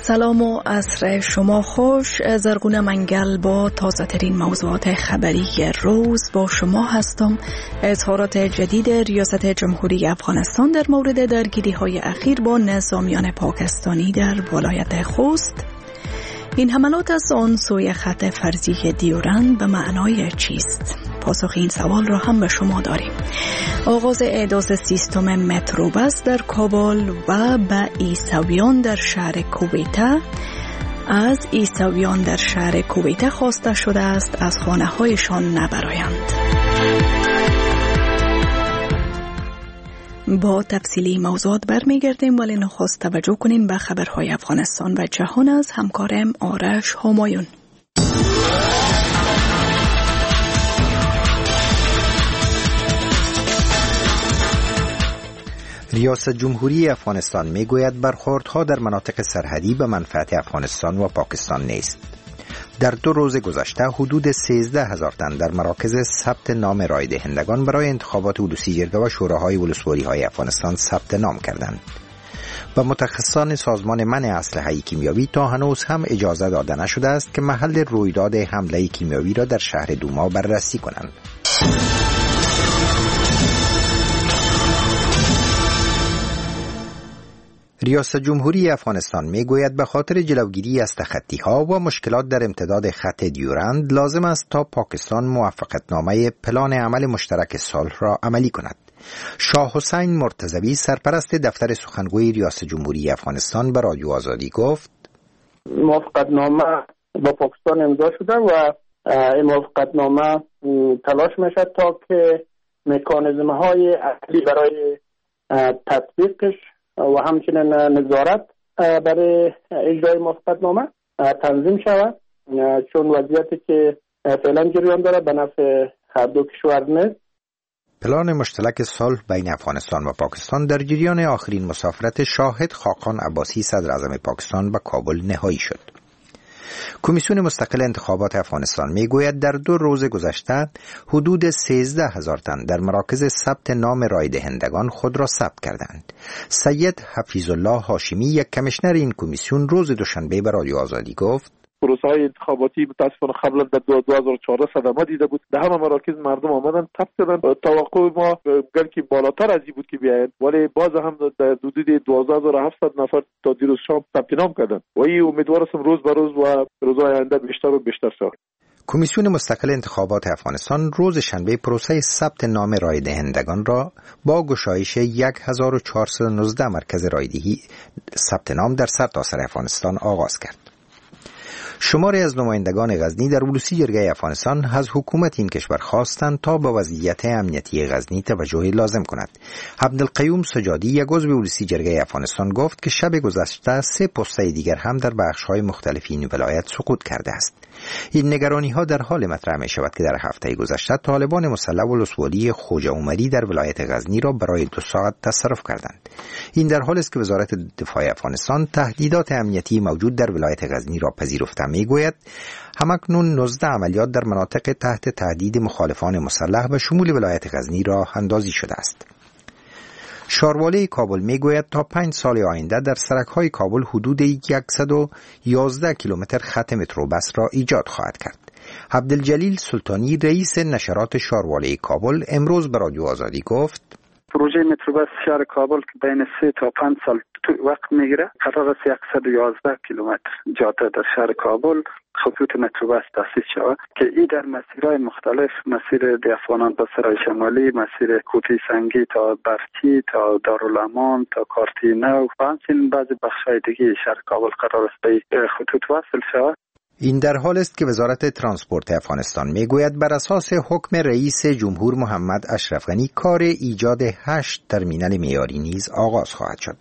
سلام و عصر شما خوش. زرگونه منگل با تازه ترین موضوعات خبری روز با شما هستم. اظهارات جدید ریاست جمهوری افغانستان در مورد درگیری های اخیر با نظامیان پاکستانی در ولایت خوست. این حملات از آن سوی خط فرضی دیورند به معنای چیست؟ پاسخ این سوال را هم به شما داریم. آغاز احداث سیستم متروبس در کابل و به عیسویان در شهر کویته. از عیسویان در شهر کویته خواسته شده است از خانه هایشان نبرایند. با تفصیلی موضوعات برمیگردیم، ولی نخست توجه کنیم به خبرهای افغانستان و جهان از همکارم آرش همایون. ریاست جمهوری افغانستان میگوید برخوردها در مناطق سرحدی به منفعت افغانستان و پاکستان نیست. در 2 روز گذشته حدود 13,000 تن در مراکز ثبت نام رای دهندگان برای انتخابات ولوسی جرگه و شوراهای ولسوالی‌های افغانستان ثبت نام کردند. و متخصصان سازمان منع اسلحه کیمیاوی تا هنوز هم اجازه داده نشده است که محل رویداد حمله کیمیاوی را در شهر دوما بررسی کنند. ریاست جمهوری افغانستان میگوید به خاطر جلوگیری از تخطی‌ها و مشکلات در امتداد خط دیورند لازم است تا پاکستان موافقتنامه پلان عمل مشترک صلح را عملی کند. شاه حسین مرتضوی سرپرست دفتر سخنگوی ریاست جمهوری افغانستان به رادیو آزادی گفت موافقتنامه با پاکستان امضا شده و این موافقتنامه تلاش میشه تا که مکانیزم‌های اصلی برای تطبیقش و همچنین نظارت برای اجرای موافقتنامه تنظیم شود، چون وضعیتی که فعلا جریان داره به نفع هر دو کشور نیست. پلان مشترک صلح بین افغانستان و پاکستان در جریان آخرین مسافرت شاهد خاقان عباسی صدر اعظم پاکستان به کابل نهایی شد. کمیسیون مستقل انتخابات افغانستان میگوید در 2 روز گذشته حدود 13,000 تن در مراکز ثبت نام رای دهندگان خود را ثبت کردند. سید حفیظ الله هاشمی، یک کمیشنر این کمیسیون، روز دوشنبه به رادیو آزادی گفت پروسه‌های انتخاباتی متاسفانه قبلا در 2014 صدمه دیده بود. در همه مراکز مردم آمدن ثبت کردن. توقع ما بلکه بالاتر از این بود که بیاید، ولی باز هم در حدود 12,700 نفر تا دیروز شام ثبت نام کردن و این امیدوار هستم روز به روز و روزهای آینده بیشتر و بیشتر شود. کمیسیون مستقل انتخابات افغانستان روز شنبه پروسه ثبت نام رای دهندگان را با گشایش 1419 مرکز رایدهی ثبت نام در سرتاسر افغانستان آغاز کرد. شماری از نمایندگان غزنی در ولوسی جرگه افغانستان از حکومت این کشور خواستند تا به وضعیت امنیتی غزنی توجه لازم کند. عبدالقیوم سجادی، یک عضو ولوسی جرگه افغانستان، گفت که شب گذشته 3 پسته دیگر هم در بخش‌های مختلف این ولایت سقوط کرده است. این نگرانی‌ها در حال مطرح می‌شود که در هفته گذشته طالبان مسلح ولسوالی خوجه عمری در ولایت غزنی را برای 2 ساعت تصرف کردند. این در حالی است که وزارت دفاع افغانستان تهدیدات امنیتی موجود در ولایت غزنی را پذیرفته میگوید همکنون 19 عملیات در مناطق تحت تهدید مخالفان مسلح به شمول ولایت غزنی راه اندازی شده است. شارواله کابل میگوید تا 5 سال آینده در سرک‌های کابل حدود 111 کیلومتر خط متروبس را ایجاد خواهد کرد. عبدالجلیل سلطانی، رئیس نشرات شارواله کابل، امروز به رادیو آزادی گفت پروژه متروبس شهر کابل که بین 3 تا 5 سال وقت میگیره، قرار است 111 کیلومتر جاده در شهر کابل خطوط متروبس تأسیس شود که این در مسیرهای مختلف، مسیر دیافانان تا سرای شمالی، مسیر کوتی سنگی تا برچی تا دارالامان تا کارتی نو و همچنین بعضی بخش‌های دیگه شهر کابل قرار است به خطوط وصل شود. این در حال است که وزارت ترانسپورت افغانستان میگوید بر اساس حکم رئیس جمهور محمد اشرف غنی کار ایجاد 8 ترمینال معیاری نیز آغاز خواهد شد.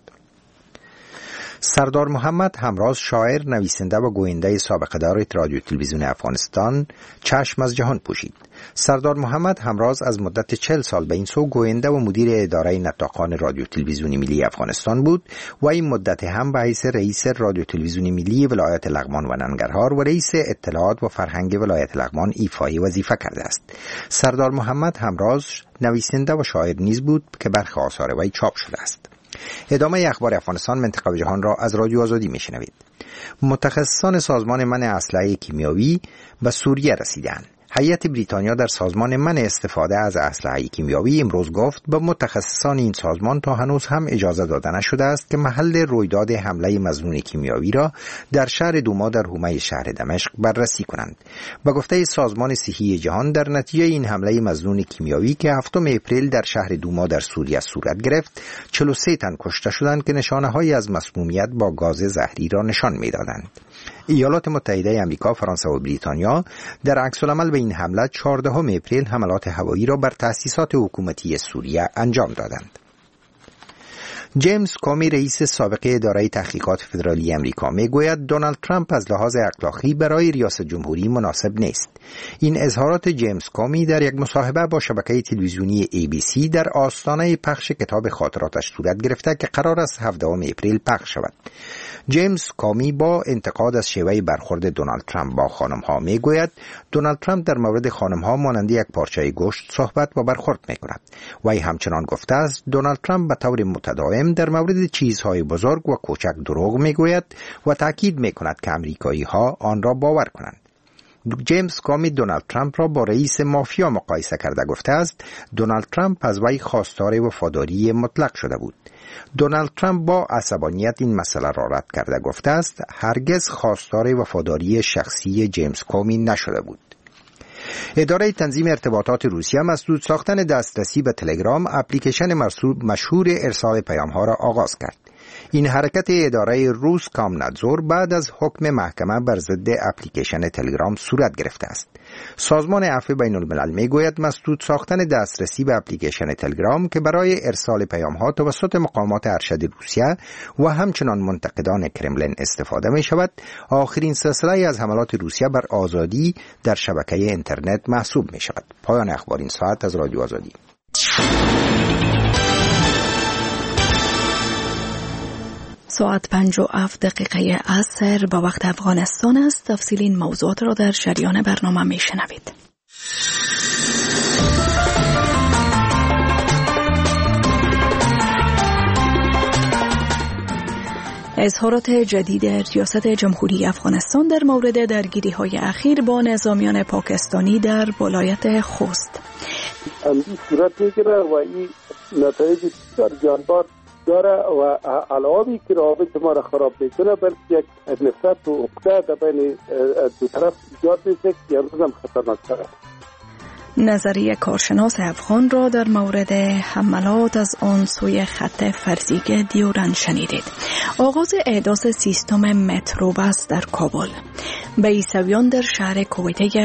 سردار محمد همراز، شاعر، نویسنده و گوینده سابقه دار رادیو تلویزیون افغانستان، چشم از جهان پوشید. سردار محمد همراز از مدت 40 سال به این سو گوینده و مدیر اداره نطاقان رادیو تلویزیون ملی افغانستان بود و این مدت هم به حیث رئیس رادیو تلویزیون ملی ولایت لغمان و ننگرهار و رئیس اطلاعات و فرهنگ ولایت لغمان ایفای وظیفه کرده است. سردار محمد همراز نویسنده و شاعر نیز بود که برخی آثار وی چاپ شده است. ادامه اخبار افغانستان منطقه و جهان را از رادیو آزادی میشنوید. متخصصان سازمان منع اسلحه کیمیاوی به سوریه رسیدند. هیئت بریتانیا در سازمان منع استفاده از اسلحه کیمیاوی امروز گفت به متخصصان این سازمان تا هنوز هم اجازه داده نشده است که محل رویداد حمله مظنون کیمیاوی را در شهر دوما در حومه شهر دمشق بررسی کنند. به گفته سازمان صحی جهان، در نتیجه این حمله مظنون کیمیاوی که 7 اپریل در شهر دوما در سوریه صورت گرفت، 43 تن کشته شدند که نشانه‌هایی از مسمومیت با گاز زهری را نشان می‌دادند. ایالات متحده آمریکا، فرانسه و بریتانیا در عکس العمل به این حمله 14 اپریل حملات هوایی را بر تأسیسات حکومتی سوریه انجام دادند. جیمز کامی، رئیس سابق اداره تحقیقات فدرالی آمریکا، میگوید دونالد ترامپ از لحاظ اخلاقی برای ریاست جمهوری مناسب نیست. این اظهارات جیمز کامی در یک مصاحبه با شبکه تلویزیونی ABC در آستانه پخش کتاب خاطراتش صورت گرفته که قرار است 17 اپریل پخش شود. جیمز کامی با انتقاد از شیوه برخورد دونالد ترامپ با خانم‌ها میگوید دونالد ترامپ در مورد خانم‌ها مانند یک پارچه گوشت صحبت و برخورد میکند. وی همچنان گفته است دونالد ترامپ به طور متداوم در مورد چیزهای بزرگ و کوچک دروغ میگوید و تاکید میکند که آمریکایی‌ها آن را باور کنند. جیمز کامی دونالد ترامپ را با رئیس مافیا مقایسه کرده گفته است دونالد ترامپ از وی خواستار وفاداری مطلق شده بود. دونالد ترامپ با عصبانیت این مسئله را رد کرده گفته است هرگز خواستار وفاداری شخصی جیمز کامی نشده بود. اداره تنظیم ارتباطات روسیه مسدود ساختن دسترسی به تلگرام، اپلیکیشن مشهور ارسال پیام‌ها را آغاز کرد. این حرکت اداره روس کامنتزور بعد از حکم محکمه بر ضد اپلیکیشن تلگرام صورت گرفته است. سازمان عفو بین الملل میگوید مسدود ساختن دسترسی به اپلیکیشن تلگرام که برای ارسال پیام‌ها توسط مقامات ارشد روسیه و همچنان منتقدان کرملین استفاده می شود، آخرین سلسله از حملات روسیه بر آزادی در شبکه اینترنت محسوب می شود. پایان اخبار این ساعت از رادیو آزادی. ساعت 57 عصر با وقت افغانستان است. تفصیل این موضوعات را در جریان برنامه می شنوید. اظهارات جدید ریاست جمهوری افغانستان در مورد درگیری‌های اخیر با نظامیان پاکستانی در ولایت خوست. این صورت میگیره و این نتایج بسیار جانبار داره و علاوه که رابطه ما را خراب میکنه، بلکه یک نفرت و عقده در بین دو طرف ایجاد میشه که امروز هم خطرناک داره. نظریه کارشناس افغان را در مورد حملات از آن سوی خط فرضی دیورند شنیدید. آغاز احداث سیستم متروبس در کابل. بیسویان در شهر کویته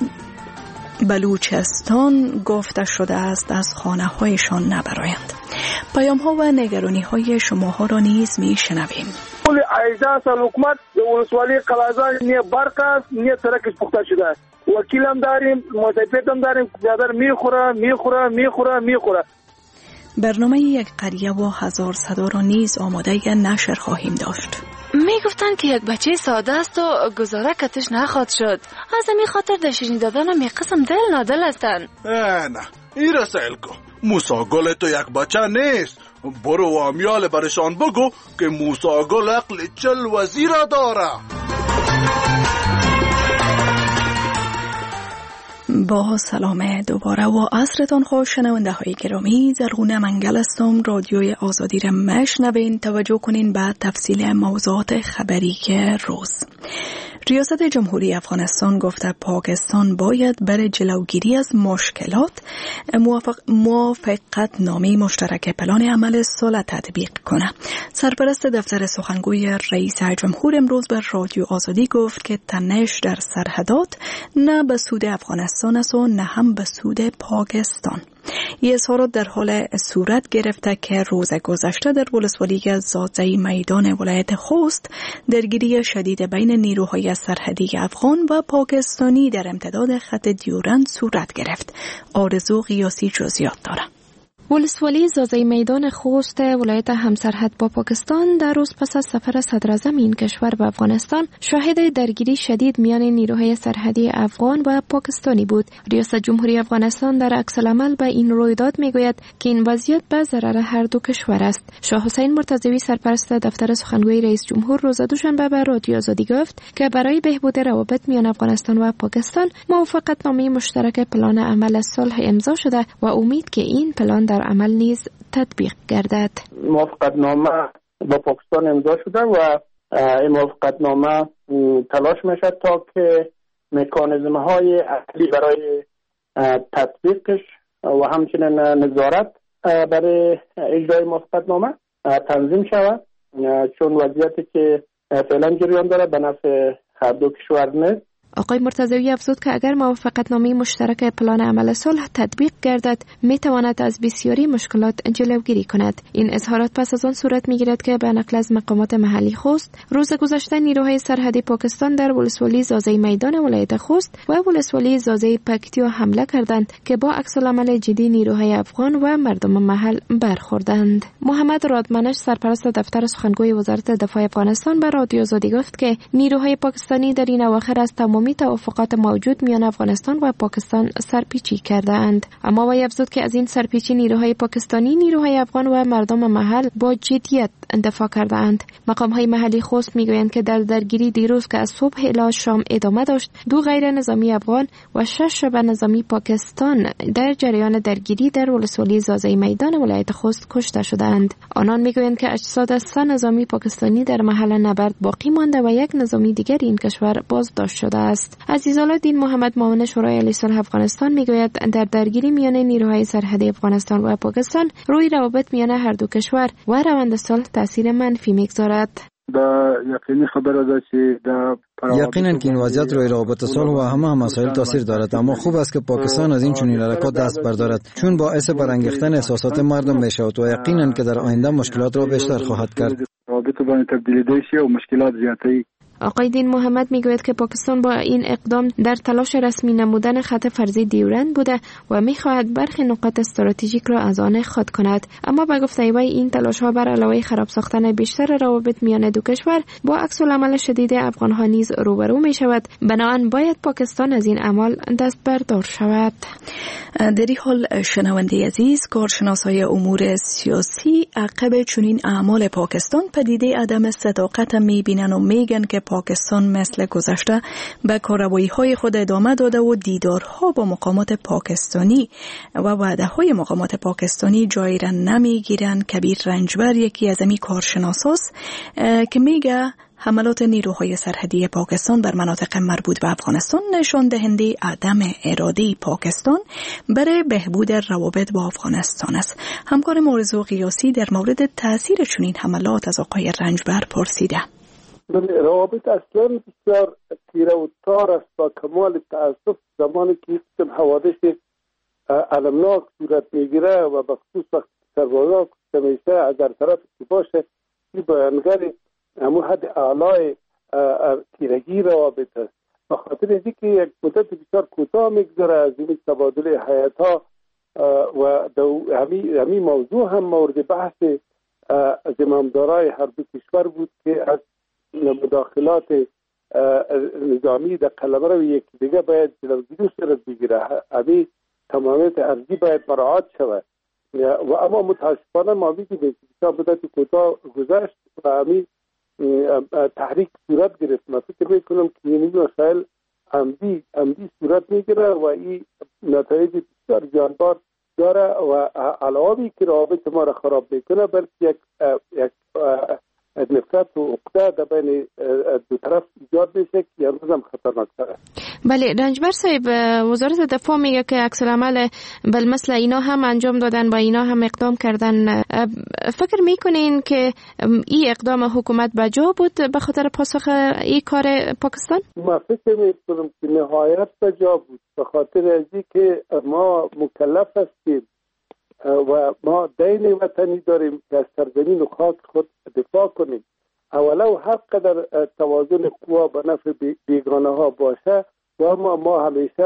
بلوچستان گفته شده است از خانه هایشان نبرایند. پیام ها و نگرانی های شما ها را نیز می شنویم. اجازه حکومت ولسوالی قلازان نه برق است نه سرکش پخته شده است. وکیل هم داریم، متفید هم داریم، زیادر میخوره. برنامه یک قریه و 1000 صدا را نیز آماده نشر خواهیم داشت. میگفتن که یک بچه ساده است و گزاره کتش نخواد شد. از همین خاطر در شیرین دادن می قسم دل نادل هستن. نه این رسیل کو موسی گل تو یک بچه نیست. برو و امیال برشان بگو که موسی گل عقل 40 وزیر داره. با سلام دوباره و عصرتان خوش. شنونده های گرامی، زرغونه منگل هستم. رادیوی آزادی را مشنوین. توجه کنین به تفصیل موضوعات خبری روز. ریاست جمهوری افغانستان گفته پاکستان باید برای جلوگیری از مشکلات موافقت نامه مشترک پلان عمل صلح تطبیق کنه. سرپرست دفتر سخنگوی رئیس جمهور امروز بر رادیو آزادی گفت که تنش در سرحدات نه به سود افغانستان است و نه هم به سود پاکستان. این اظهارات در حال صورت گرفته که روز گذشته در ولسوالی زادزی میدان ولایت خوست درگیری شدید بین نیروهای سرحدی افغان و پاکستانی در امتداد خط دیورند صورت گرفت. آرزو قیاسی جزئیات دارد. ولسوالی زازی میدان خوست ولایت همسرحد با پاکستان در روز پس از سفر صدراعظم این کشور به افغانستان شاهد درگیری شدید میان نیروهای سرحدی افغان و پاکستانی بود. ریاست جمهوری افغانستان در عکس‌العمل به این رویداد میگوید که این وضعیت به ضرر هر دو کشور است. شاه حسین مرتضوی سرپرست دفتر سخنگوی رئیس جمهور روز دوشنبه به رادیو آزادی گفت که برای بهبود روابط میان افغانستان و پاکستان موافقتنامه مشترک پلان عمل صلح امضا شده و امید که این پلان در عمل نیز تطبیق گردد. موافقتنامه با پاکستان امضا شده و این موافقتنامه تلاش میشه تا که مکانیزم های اصلی برای تطبیقش و همچنین نظارت برای اجرای موافقتنامه تنظیم شود، چون وضعیتی که فعلا جریان داره به نفع هر دو کشور نیست. آقای مرتضوی افزود که اگر موافقتنامه مشترک پلان عمل صلح تطبیق گردد میتواند از بسیاری مشکلات جلوگیری کند. این اظهارات پس از آن صورت میگیرد که به نقل از مقامات محلی خوست روز گذشته نیروهای سرحدی پاکستان در ولسوالی زازی میدان ولایت خوست و ولسوالی زازی پکتیا حمله کردند که با عکس‌العمل جدی نیروهای افغان و مردم محل برخوردند. محمد رادمنش سرپرست دفتر سخنگوی وزارت دفاع افغانستان به رادیو آزادی گفت که نیروهای پاکستانی در این اواخر از تمامی توافقات موجود میان افغانستان و پاکستان سرپیچی کردند. اما وی افزود که از این سرپیچی نیروهای پاکستانی نیروهای افغان و مردم محل با جدیت دفاع کردند. مقام‌های محلی خوست میگویند که در درگیری دیروز که از صبح الی شام ادامه داشت 2 غیر نظامی افغان و 6 شبه نظامی پاکستان در جریان درگیری در ولسوالی زازی میدان ولایت خوست کشته شدند. آنان میگویند که اجساد 3 نظامی پاکستانی در محل نبرد باقی مانده و 1 نظامی دیگر این کشور بازداشت شده است. عزیزالدین محمد معاون شورای عالی صلح افغانستان میگوید در درگیری میان نیروهای سرحدی افغانستان و پاکستان روی روابط میان هر دو کشور و روند صلح تاثیر منفی میگذارد. یقینا که این وضعیت روی روابط صلح و همه مسائل تاثیر دارد، اما خوب است که پاکستان از این چنین حرکات دست بردارد، چون باعث برانگیختن احساسات مردم میشود و یقینا که در آینده مشکلات را بیشتر خواهد کرد. روابط باید تبدیل بشه و مشکلات زیادی. آقای دین محمد میگوید که پاکستان با این اقدام در تلاش رسمی نمودن خط فرضی دیورند بوده و میخواهد برخی نقاط استراتژیک را از آن خود کند، اما به گفته وی این تلاش ها بر علاوه خراب ساختن بیشتر روابط میان دو کشور با عکس العمل شدید افغان ها نیز روبرو می شود. بنابراین باید پاکستان از این اعمال دست بردار شود. در این حال شنونده عزیز، کارشناسای امور سیاسی عقب چنین اعمال پاکستان پدیده عدم صداقت میبینن و میگن که پاکستان مثل گذشته به کارروایی‌های خود ادامه داده و دیدارها با مقامات پاکستانی و وعده‌های مقامات پاکستانی جای را نمیگیرن. کبیر رنجبر یکی از امی کارشناساست که میگه حملات نیروهای سرحدی پاکستان بر مناطق مربوط به افغانستان نشان دهنده عدم اراده پاکستان برای بهبود روابط با افغانستان است. همکار مورزو قیاسی در مورد تاثیر چنین حملات از آقای رنجبر پرسیده. روابط اصلا بسیار تیره و تار است. با کمال تأسف زمانی که حوادث علمناک صورت میگیره و بخصوص وقت سربازا کشته میشه از در طرف که باشه این بیانگر همون حد اعلای تیرگی روابط است. به خاطر اینکه یک مدت بسیار کوتاه میگذره از این تبادل حیاتها و همین موضوع هم مورد بحث زمامدارای هر دو کشور بود که از مداخلات نظامی در قلمرو یکی دیگه باید جلوگیری صورت بگیره. همین تمامیت ارضی باید مراعات شود و اما متاسفانه ما می‌بینیم که مدت کوتاه گذشت و همین تحریک صورت گرفت. من فکر میکنم که این مسائل عمدی صورت میگیره و این نتایج بسیار جانبار داره و علاوه که روابط ما را خراب میکنه بلکه یک نفرت و عقده در بین دو طرف ایجاد میشه که امروز هم خطرناک‌تره. بله رنجبر صاحب، وزارت دفاع میگه که عکس العمل مثل اینا هم انجام دادن و اینا هم اقدام کردن. فکر میکنین که این اقدام حکومت بجا بود به خاطر پاسخ این کار پاکستان؟ ما فکر میکنم که نهایت بجا بود به خاطر از اینکه ما مکلف هستیم و ما دین وطنی داریم که از سرزمین و خاک خود دفاع کنیم. اولو هر قدر توازن قوا به نفع بیگانه ها باشه و ما همیشه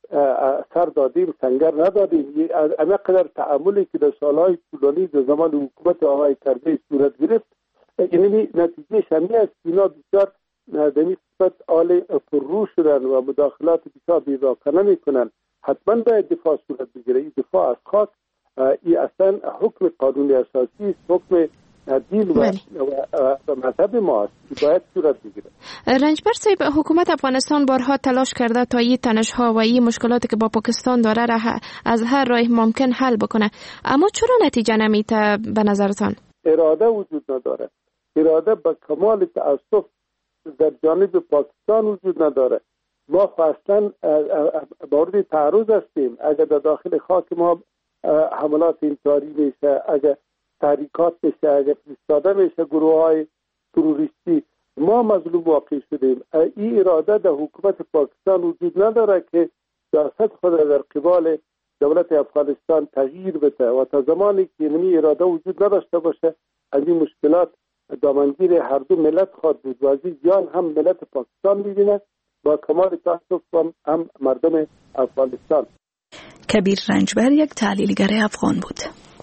سر دادیم، سنگر ندادیم. اما قدر تعاملی که در سالهای طولانی در زمان حکومت آقای کرزی صورت گرفت، اینمی نتیجه شمی است. اینا بسیار در این قسمت آل فرو شدن و مداخلات بسیار بی‌راکنه میکنن. حتما باید دفاع صورت بگیره. این دفاع از خاک این اصلا حکم قانون اساسی است، حکم دین و مذهب ما است، باید صورت بگیره. رنجبر صاحب، حکومت افغانستان بارها تلاش کرده تا این تنش‌ها و این مشکلاتی که با پاکستان داره را از هر راه ممکن حل بکنه، اما چرا نتیجه نمیده به نظرتان؟ اراده وجود نداره. اراده به کمال تأسف در جانب پاکستان وجود نداره. ما اصلا مورد تعرض هستیم. اگر در داخل خاک ما حملات انتحاری میشه، اگر تحریکات میشه، اگر فرستاده میشه گروه های تروریستی، ما مظلوم واقع شدیم. این اراده در حکومت پاکستان وجود نداره که سیاست خود در قبال دولت افغانستان تغییر بده و تا زمانی که این اراده وجود نداشته باشه از این مشکلات دامنگیر هر دو ملت خواهد بود و از این جان هم ملت پاکستان میبینه با کمال تاسف هم مردم افغانستان. کبیر رنجبر یک تحلیلگر افغان بود.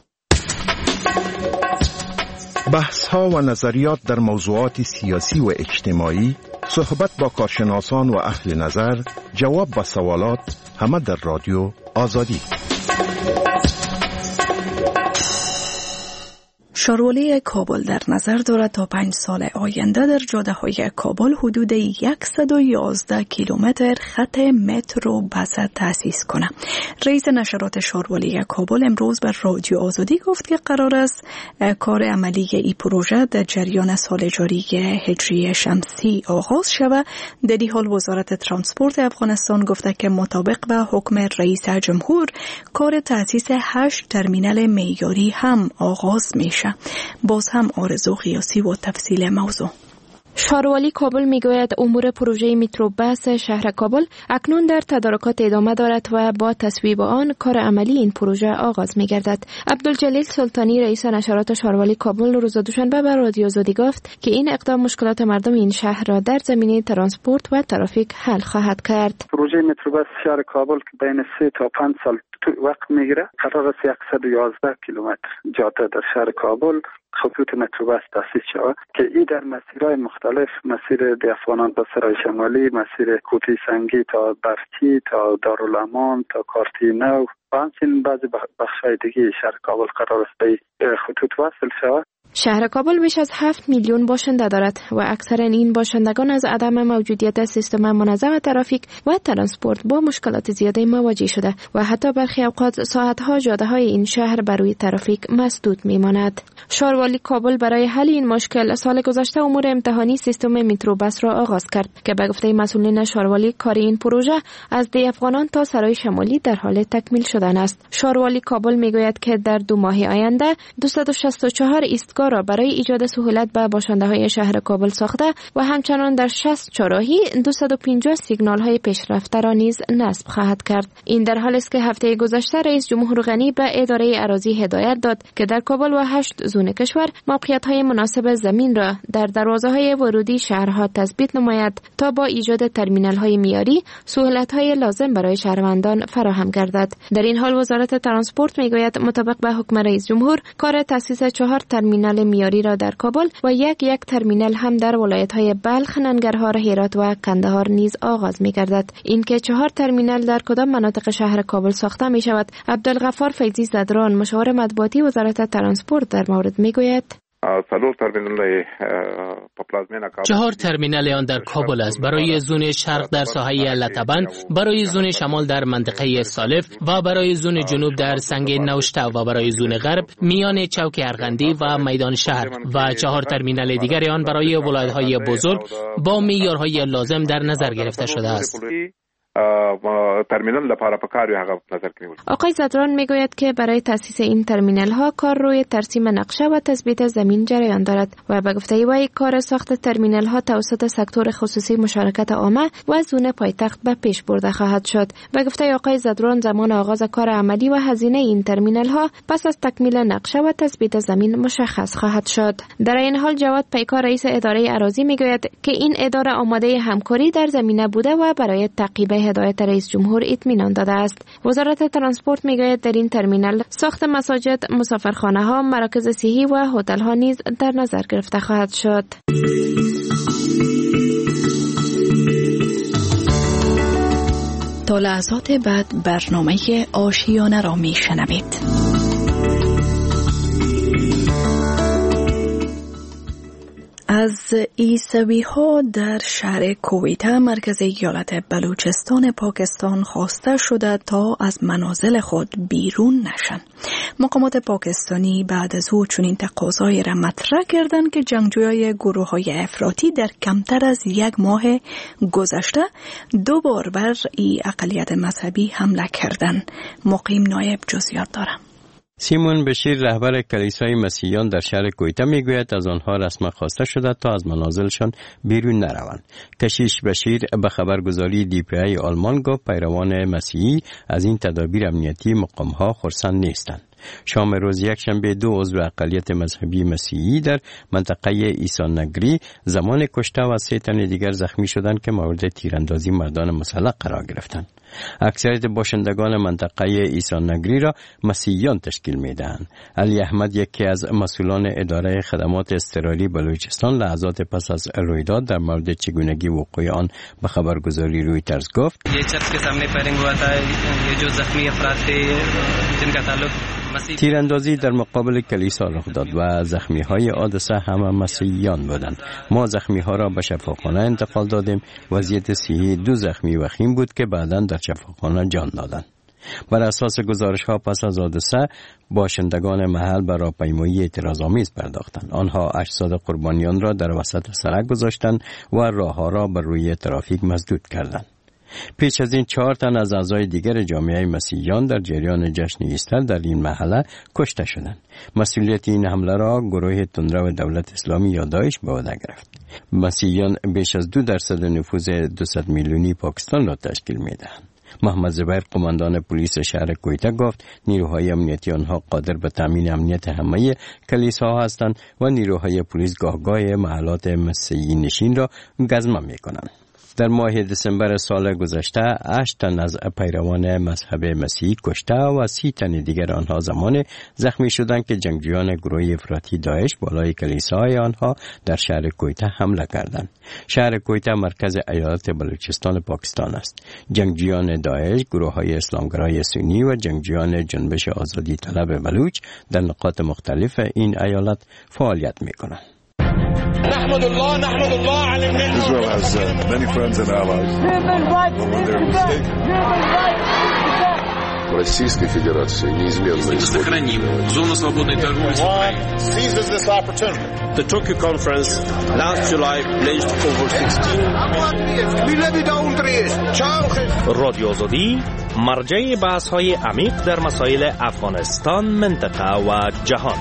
بحث ها و نظریات در موضوعات سیاسی و اجتماعی، صحبت با کارشناسان و اهل نظر، جواب به سوالات، همه در رادیو آزادی. شاروالی کابل در نظر دارد تا 5 سال آینده در جاده‌های کابل حدود 111 کیلومتر خط مترو بس تأسیس کنه. رئیس نشرات شاروالی کابل امروز بر رادیو آزادی گفت که قرار است کار عملی این پروژه در جریان سال جاری هجری شمسی آغاز شود. در این حال وزارت ترانسپورت افغانستان گفته که مطابق به حکم رئیس جمهور کار تأسیس 8 ترمینال معیاری هم آغاز میشه. باز هم آرزو قیاسی و تفصیل موضوع. شاروالی کابل میگوید امور پروژه متروبس شهر کابل اکنون در تدارکات ادامه دارد و با تصویب آن کار عملی این پروژه آغاز میگردد. عبدالجلیل سلطانی رئیس نشرات شاروالی کابل روز دوشنبه به رادیو آزادی گفت که این اقدام مشکلات مردم این شهر را در زمینه ترانسپورت و ترافیک حل خواهد کرد. پروژه متروبس شهر کابل که بین 3 تا 5 سال وقت میگیره، قرار است 111 کیلومتر جاده در شهر کابل خطوط متروبس تأسیس شود که این در مسیرهای مختلف، مسیر دیافانان تا سرای شمالی، مسیر کوتی سنگی تا برچی تا دارالامان تا کارتی نو و همچنین بعضی بخش‌های دیگه شهر کابل قرار است به خطوط وصل شود. شهر کابل بیش از 7 میلیون باشنده دارد و اکثر این باشندگان از عدم موجودیت سیستم منظم ترافیک و ترانسپورت با مشکلات زیادی مواجه شده و حتی برخی اوقات ساعتها جاده‌های این شهر بر روی ترافیک مسدود میماند. شاروالی کابل برای حل این مشکل سال گذشته امور امتحانی سیستم متروبس را آغاز کرد که به گفته مسئولین شاروالی کار این پروژه از دیافغانان تا سرای شمالی در حال تکمیل شدن است. شاروالی کابل میگوید که در 2 ماه آینده 264 ایستگاه را برای ایجاد سهولت به باشنده‌های شهر کابل ساخته و همچنان در 60 چهارراهی 250 سیگنال‌های پیشرفته را نیز نصب خواهد کرد. این در حالی است که هفته گذشته رئیس جمهور غنی به اداره اراضی هدایت داد که در کابل و 8 زون کشور موقعیت‌های مناسب زمین را در دروازه‌های ورودی شهرها تثبیت نماید تا با ایجاد ترمینال‌های معیاری سهولت‌های لازم برای شهروندان فراهم گردد. در این حال وزارت ترانسپورت میگوید مطابق به حکم رئیس جمهور کار تأسیس 4 ترمینال معیاری را در کابل و یک ترمینال هم در ولایت‌های بلخ، ننگرهار، هرات و کندهار نیز آغاز می‌گردد. اینکه 4 ترمینال در کدام مناطق شهر کابل ساخته می‌شود، عبدالغفار فیضی زدران مشاور مطبوعاتی وزارت ترانسپورت در مورد میگوید 4 ترمینال آن در کابل است، برای زون شرق در ساحه لطبند، برای زون شمال در منطقه سالف و برای زون جنوب در سنگ نوشته و برای زون غرب میان چوک ارغندی و میدان شهر و 4 ترمینال دیگر آن برای ولایت‌های بزرگ با معیارهای لازم در نظر گرفته شده است. ترمینال لپاره پکار هغه نظر کې. آقای زدران میگوید که برای تأسیس این ترمینال ها کار روی ترسیم نقشه و تثبیت زمین جریان دارد و به گفته وی کار ساخت ترمینال ها توسط سکتور خصوصی مشارکت عامه و زون پایتخت به پیش برده خواهد شد. به گفته آقای زدران زمان آغاز کار عملی و هزینه این ترمینال ها پس از تکمیل نقشه و تثبیت زمین مشخص خواهد شد. در این حال جواد پیکار رئیس اداره اراضی میگوید که این اداره آماده همکاری در زمینه بوده و برای تعقیب هدایت رئیس جمهور اطمینان داده است. وزارت ترانسپورت میگوید در این ترمینال ساخت مساجد، مسافرخانه ها، مراکز صحی و هتل ها نیز در نظر گرفته خواهد شد. تا لحظات بعد برنامه آشیانه را میشنوید. از عیسوی ها در شهر کویته مرکز ایالت بلوچستان پاکستان خواسته شده تا از منازل خود بیرون نشن. مقامات پاکستانی بعد از او چنین تقاضایی را مطرح کردند که جنگجویان گروه های افراطی در کمتر از 1 ماه گذشته 2 بار بر این اقلیت مذهبی حمله کردند. مقیم نایب جزئیات دارم. سیمون بشیر رهبر کلیسای مسیحیان در شهر کویته میگوید از آنها رسما خواسته شده تا از منازلشان بیرون نروند. کشیش بشیر به خبرگزاری دیپی آلمان گفت پیروان مسیحی از این تدابیر امنیتی مقامها خرسند نیستند. شام روز یکشنبه 2 عضو اقلیت مذهبی مسیحی در منطقه ایسان نگری زمان کشته و 3 تن دیگر زخمی شدند که مورد تیراندازی مردان مسلح قرار گرفتند. اکثریت باشندگان منطقه ایسان نگری را مسیحیان تشکیل می‌دهند. علی احمد یکی از مسئولان اداره خدمات اضطراری بلوچستان لحظات پس از رویداد در مورد چگونگی وقوع آن به خبرگزاری رویترز گفت: تیراندازی در مقابل کلیسا رخ داد و زخمی‌های حادثه همه مسیحیان بودند. ما زخمی‌ها را به شفاخانه انتقال دادیم. وضعیت صحی 2 زخمی وخیم بود که بعداً در شفاخانه جان دادند. بر اساس گزارش‌ها پس از حادثه باشندگان محل بر راهپیمایی اعتراض‌آمیز پرداختند. آنها اجساد قربانیان را در وسط سړک گذاشتند و راه‌ها را بر روی ترافیک مسدود کردند. پیش از این 4 تن از اعضای دیگر جامعه مسیحیان در جریان جشن ایستر در این محله کشته شدند. مسئولیت این حمله را گروه تندرو دولت اسلامی یا داعش به عهده گرفت. مسیحیان بیش از 2% نفوذ 200 میلیونی پاکستان را تشکیل می‌دهند. محمد زبیر قماندان پلیس شهر کویته گفت نیروهای امنیتی آنها قادر به تامین امنیت همه کلیساها هستند و نیروهای پلیس گاه محلات مسیحی نشین را گزمه می‌کنند. در ماه دسامبر سال گذشته 8 تن از پیروان مذهب مسیحی کشته و 30 تن دیگر آنها زمان زخمی شدند که جنگجویان گروه افراطی داعش بالای کلیساهای آنها در شهر کویته حمله کردند. شهر کویته مرکز ایالت بلوچستان پاکستان است. جنگجویان داعش، گروه‌های اسلامگرای سنی و جنگجویان جنبش آزادی طلب بلوچ در نقاط مختلف این ایالت فعالیت می‌کنند. نحمد الله على النعمة. Israel has many friends and allies. Российской Федерации неизменно сохраним зону свободной торговли. Seizes this opportunity. The Tokyo conference last July pledged over 16 رادیو آزادی مرجع بحث‌های عمیق در مسائل افغانستان، منطقه و جهان.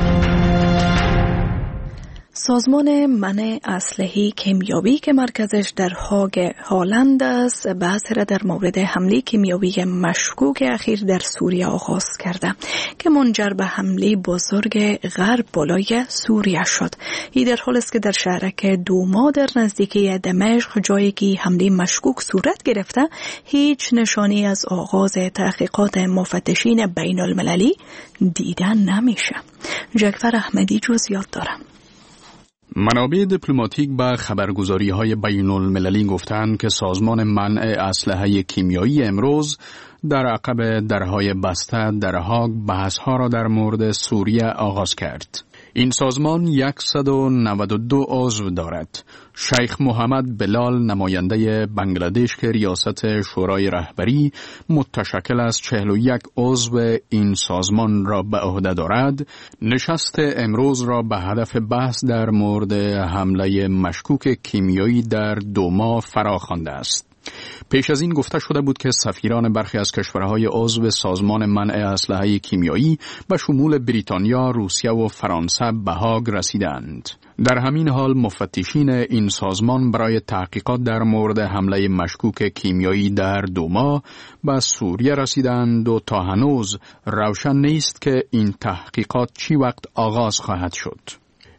سازمان منع اسلحه کیمیایی که مرکزش در هاگ هالند است بحث را در مورد حمله کیمیایی مشکوک اخیر در سوریه آغاز کرده که منجر به حمله بزرگ غرب بالای سوریه شد. این در حالی است که در شهرک دوما در نزدیکی دمشق جایی که حمله مشکوک صورت گرفته هیچ نشانی از آغاز تحقیقات مفتشین بین المللی دیده نمیشه. جعفر احمدی جزئیات دارم. منابع دیپلماتیک به خبرگزاری‌های بین المللی گفتند که سازمان منع اسلحه کیمیایی امروز در عقب درهای بسته در هاگ بحث‌ها را در مورد سوریه آغاز کرد. این سازمان 192 عضو دارد. شیخ محمد بلال نماینده بنگلادش که ریاست شورای رهبری متشکل از 41 عضو این سازمان را به عهده دارد، نشست امروز را به هدف بحث در مورد حمله مشکوک کیمیایی در دوما فراخوانده است. پیش از این گفته شده بود که سفیران برخی از کشورهای عضو سازمان منع اسلحه کیمیایی به شمول بریتانیا، روسیه و فرانسه به هاگ رسیدند. در همین حال مفتشین این سازمان برای تحقیقات در مورد حمله مشکوک کیمیایی در دوما به سوریه رسیدند و تا هنوز روشن نیست که این تحقیقات چی وقت آغاز خواهد شد.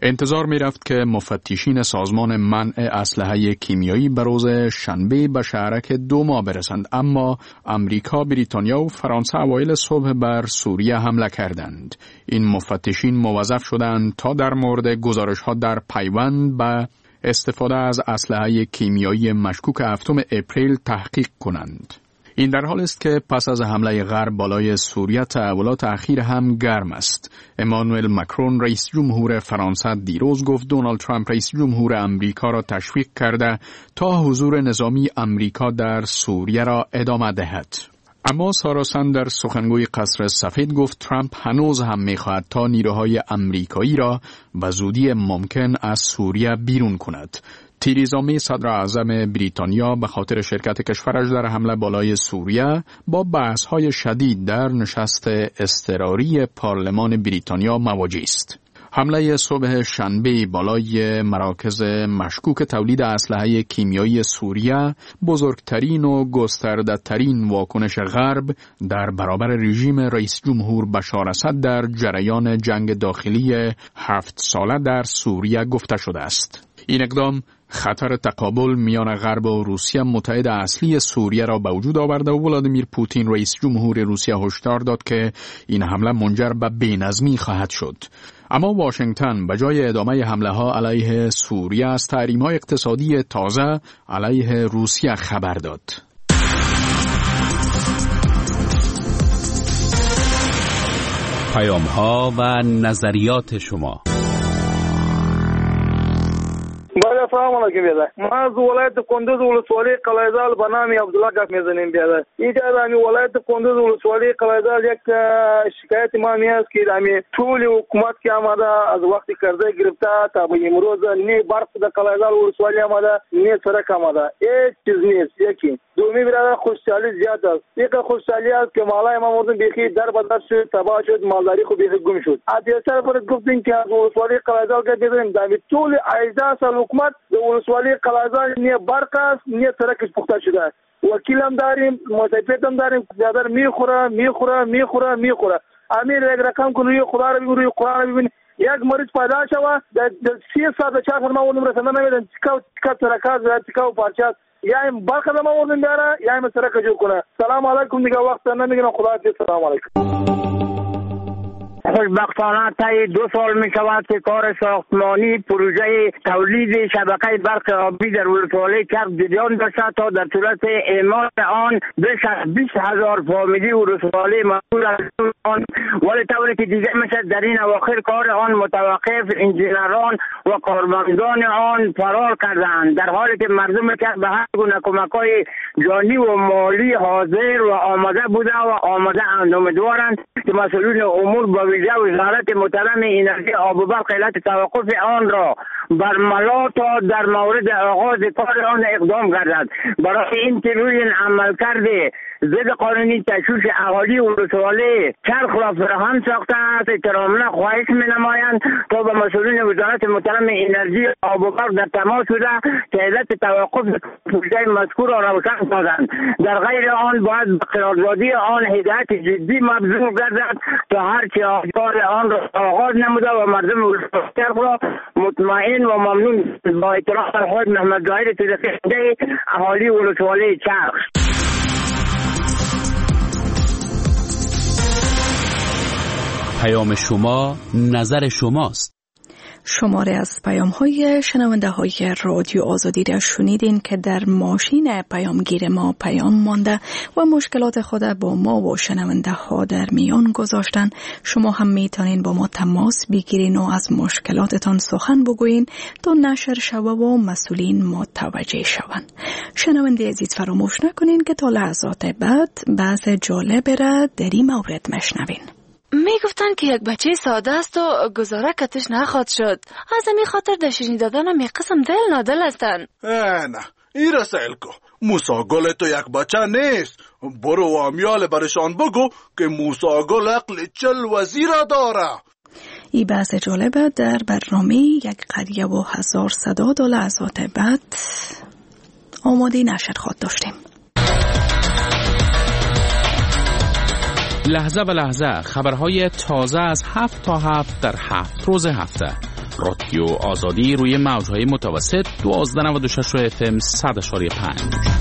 انتظار می رفت که مفتشین سازمان منع اسلحه کیمیایی به روز شنبه به شهرک دوما برسند، اما امریکا، بریتانیا و فرانسه اوایل صبح بر سوریه حمله کردند. این مفتشین موظف شدند تا در مورد گزارش‌ها در پیوند به استفاده از اسلحه کیمیایی مشکوک هفتم اپریل تحقیق کنند. این در حال است که پس از حمله غرب بالای سوریه تحولات اخیر هم گرم است. امانوئل مکرون رئیس جمهور فرانسه دیروز گفت دونالد ترامپ رئیس جمهور امریکا را تشویق کرده تا حضور نظامی امریکا در سوریه را ادامه دهد. اما سارا ساندرز سخنگوی قصر سفید گفت ترامپ هنوز هم می‌خواهد تا نیروهای امریکایی را به زودی ممکن از سوریه بیرون کند. تریزا می صدر اعظم بریتانیا به خاطر شرکت کشورش در حمله بالای سوریه با بحث‌های شدید در نشست اضطراری پارلمان بریتانیا مواجه است. حمله صبح شنبه بالای مراکز مشکوک تولید اسلحه کیمیایی سوریه بزرگترین و گسترده‌ترین واکنش غرب در برابر رژیم رئیس جمهور بشار اسد در جریان جنگ داخلی 7 ساله در سوریه گفته شده است. این اقدام خطر تقابل میان غرب و روسیه متحد اصلی سوریه را به وجود آورده و ولادیمیر پوتین رئیس جمهور روسیه هشدار داد که این حمله منجر به بی‌نظمی خواهد شد. اما واشنگتن به جای ادامه حمله ها علیه سوریه از تحریم های اقتصادی تازه علیه روسیه خبر داد. پیام ها و نظریات شما. سلام علیکم بیاده. ما از ولایت کندوز ولسوالی قلعه‌زال به نام عبدالله گپ میزنیم بیاده. اینجا در ولایت کندوز ولسوالی قلعه‌زال یک شکایت ما میاد که در طول حکومت که آمده از وقتی کرده گرفته تا به امروز نه برق در قلعه‌زال ولسوالی آمده نه سرک آمده. هیچ چیز نیست. یکی دومی برادر خوشحالی زیاد است. یک خوشحالی است که مالای ما مردم بیخی در بدر شد، تباه شد، مالداری خوب بیخی گم شد. از سر فرض گفتیم که از ولسوالی قلعه‌زال که دیدیم در طول 18 سال حکومت ولسوالی قلعه‌زال نه برق است نه سرکش پخته شده است. وکیل هم داریم، متفقد هم داریم، زیادر میخوره. امیر یک رقم کنه روی خدا رو ببین، روی قرآن رو ببین. یک مریض پیدا شوه در 3 ساعت 4 ساعت ما اونم رسنده نمیدن چیکار سرکات و چیکار پارچات یا این برق ما اونم داره یا این سرک جو کنه. سلام علیکم دیگه وقت نمیگیرم. خدا حافظ. سلام علیکم. خوشبختانه طی 2 سال می شود که کار ساختمانی پروژه تولید شبکه برق آبی در ولسوالی چرخ جریان داشته تا در صورت اعمال آن بیش از 20,000 فامیلی ولسوالی مسئول از آن، ولی طوری که دیده میشد در این اواخر کار آن متوقف، انجینران و کارمندان آن فرار کردند، در حالی که مردم که به هر گونه کمک‌های جانی و مالی حاضر و آماده بوده و آماده امیدوارند که مسئولین امور با وزارت محترم انرژی آب و برق علت توقف آن را برملا تا در مورد آغاز کار آن اقدام کردند. برای این که روی این عمل کرده ضد قانونی تشویش اهالی ولسوالی چرخ را فراهم ساخته است، احتراماً خواهش می‌نمایند تا به مسئولین وزارت محترم انرژی آب و برق در تماس بوده که علت توقف پروژه مذکور را روشن سازند. در غیر آن باید به قراردادی آن هدایت جدی مبذول گردد تا هرچه کار آن را آغاز نموده و مردم ولسوالی را مطمئن و ممنون با اطلاع خود محمد ظاهر تلفیقنده اهالی ولسوالی چرخ. پیام شما نظر شماست. شماره از پیام‌های شنونده‌های رادیو آزادی را شنیدین که در ماشین پیامگیر ما پیام مانده و مشکلات خود با ما و شنونده‌ها در میان گذاشتن. شما هم میتونین با ما تماس بگیرین و از مشکلاتتان سخن بگوین تا نشر شوه و مسئولین متوجه شوند. شنونده عزیز فراموش نکنین که تا لحظات بعد بحث جالب را در این مورد مشنوین. میگفتن که یک بچه ساده است و گزاره کتش نخواد شد. از همین خاطر در شیرینی دادن می قسم دل نادل هستن. نه این را سیل کو. موسی گل تو یک بچه نیست. برو و امیال برشان بگو که موسی گل عقل 40 وزیر داره. این بحث جالبه در برنامه یک قریه و 1000 صدا تا لحظات بعد آماده نشر خود داشتیم. لحظه به لحظه خبرهای تازه از 7 تا 7 در 7 روز هفته. رادیو آزادی روی موج‌های متوسط 1296 FM 100.5.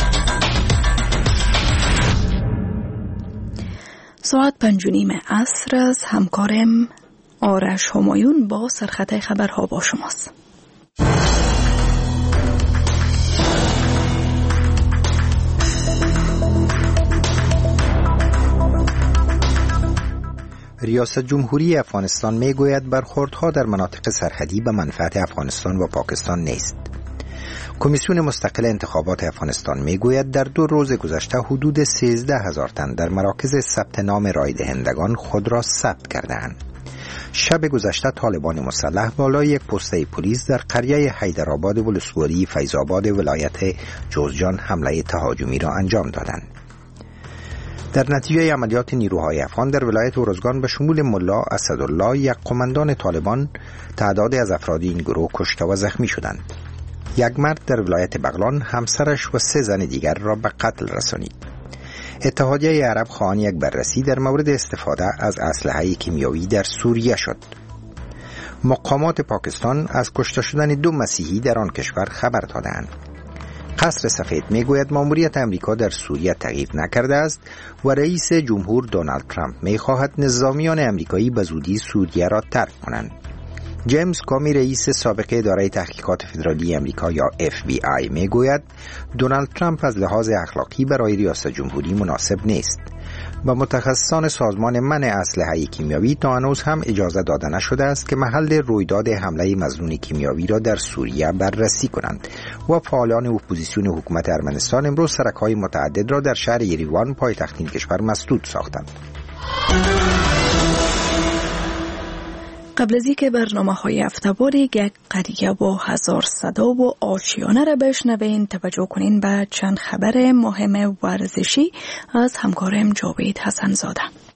ساعت 5:30 عصر از همکارم آرش همایون با سرخط خبرها با شماست. ریاست جمهوری افغانستان میگوید برخوردها در مناطق سرحدی به منفعت افغانستان و پاکستان نیست. کمیسیون مستقل انتخابات افغانستان میگوید در 2 روز گذشته حدود 13,000 تن در مراکز ثبت نام رای دهندگان خود را ثبت کردند. شب گذشته طالبان مسلح بالای یک پسته پلیس در قریه حیدرآباد ولسوالی فیض‌آباد ولایت جوزجان حمله تهاجمی را انجام دادند. در نتیجه عملیات نیروهای افغان در ولایت ارزگان به شمول ملا اسدالله یک قماندان طالبان تعدادی از افراد این گروه کشته و زخمی شدند. یک مرد در ولایت بغلان همسرش و 3 زن دیگر را به قتل رسانید. اتحادیه عرب خواهان یک بررسی در مورد استفاده از اسلحه کیمیایی در سوریه شد. مقامات پاکستان از کشته شدن 2 مسیحی در آن کشور خبر دادند. قصر سفید میگوید ماموریت امریکا در سوریه تغییر نکرده است و رئیس جمهور دونالد ترامپ میخواهد نظامیان امریکایی به زودی سوریه را ترک کنند. جیمز کامی رئیس سابق اداره تحقیقات فدرالی امریکا یا FBI میگوید دونالد ترامپ از لحاظ اخلاقی برای ریاست جمهوری مناسب نیست. به متخصصان سازمان منع اسلحه کیمیایی تا هنوز هم اجازه داده نشده است که محل رویداد حمله مظنون کیمیایی را در سوریه بررسی کنند و فعالان اپوزیسیون حکومت ارمنستان امروز سرک‌های متعدد را در شهر یریوان پایتخت این کشور مسدود ساختند. قبل از اینکه برنامه‌های هفته‌وار یک قریه با 1000 صدا و آشیانه را بشنوین، توجه کنین به چند خبر مهم ورزشی از همکارم جاوید حسن زاده.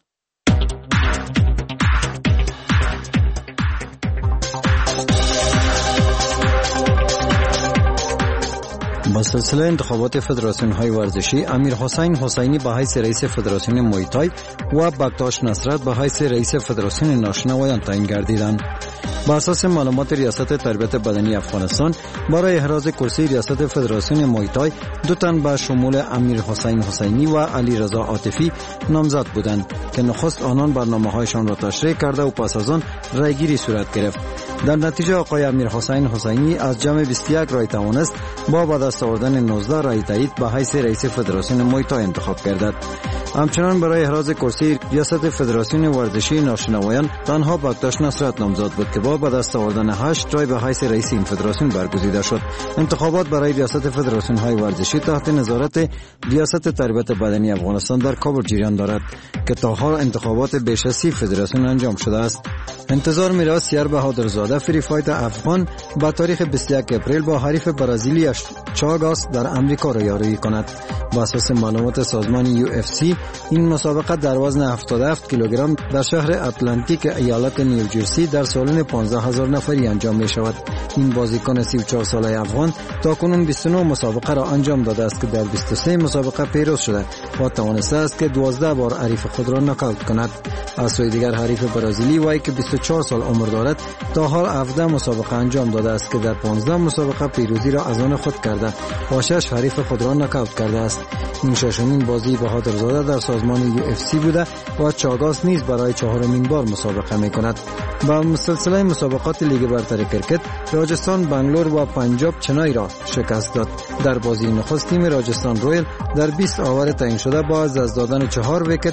با سلسله انتخابات فدراسیون های ورزشی، امیر حسین حسینی به حیث رئیس فدراسیون مویتای و بکتاش نصرت به حیث رئیس فدراسیون ناشنوایان تعیین گردیدند. بر اساس معلومات ریاست تربیت بدنی افغانستان، برای احراز کرسی ریاست فدراسیون مویتای 2 تن به شمول امیر حسین حسینی و علی رضا عاطفی نامزد بودند که نخست آنان برنامه‌هایشان را تشریح کرده و پس از آن رایگیری صورت گرفت. در نتیجه آقای امیر حسین حسینی از جمع 21 رای توانست با به دست آوردن 19 رای تایید به حیث رئیس فدراسیون مویتای انتخاب گردد. همچنان برای احراز کرسی ریاست فدراسیون ورزشی ناشنوایان تنها بکتاش نصرت نامزد بود که با به دست آوردن 8 رای به حیث رئیس این فدراسیون برگزیده شد. انتخابات برای ریاست فدراسیون های ورزشی تحت نظارت ریاست تربیت بدنی افغانستان در کابل جریان دارد که تا حال انتخابات بیش از 30 فدراسیون انجام شده است. انتظار می‌رود سیر بهادرزاده فری فایت افغان با تاریخ 21 اپریل با حریف برزیلی چاگاس در امریکا را یاریگی کند. با اساس معلومات سازمان UFC این مسابقه در وزن 77 کیلوگرم در شهر اتلانتیک ایالت نیوجرسی در سالن 15,000 نفری انجام می شود. این بازیکن 34 ساله افغان تاکنون 29 مسابقه را انجام داده است که در 23 مسابقه پیروز شده و توانسته است که 12 بار حریف خود را ناکاوت کند. از سوی دیگر حریف برزیلی وی که 24 سال عمر دارد تا حال 17 مسابقه انجام داده است که در 15 مسابقه پیروزی را از آن خود کرده و 6 حریف خود را ناکاوت کرده است. این ششمین بازی بهادرزاده در سازمان UFC بوده و چاگاس نیز برای 4مین بار مسابقه می کند. با سلسله مسابقات لیگ برتر کرکت، راجستان بنگلور و پنجاب چنای را شکست داد. در بازی نخست تیم راجستان رویل در 20 آور تعیین شده با از دادن 4 ویکت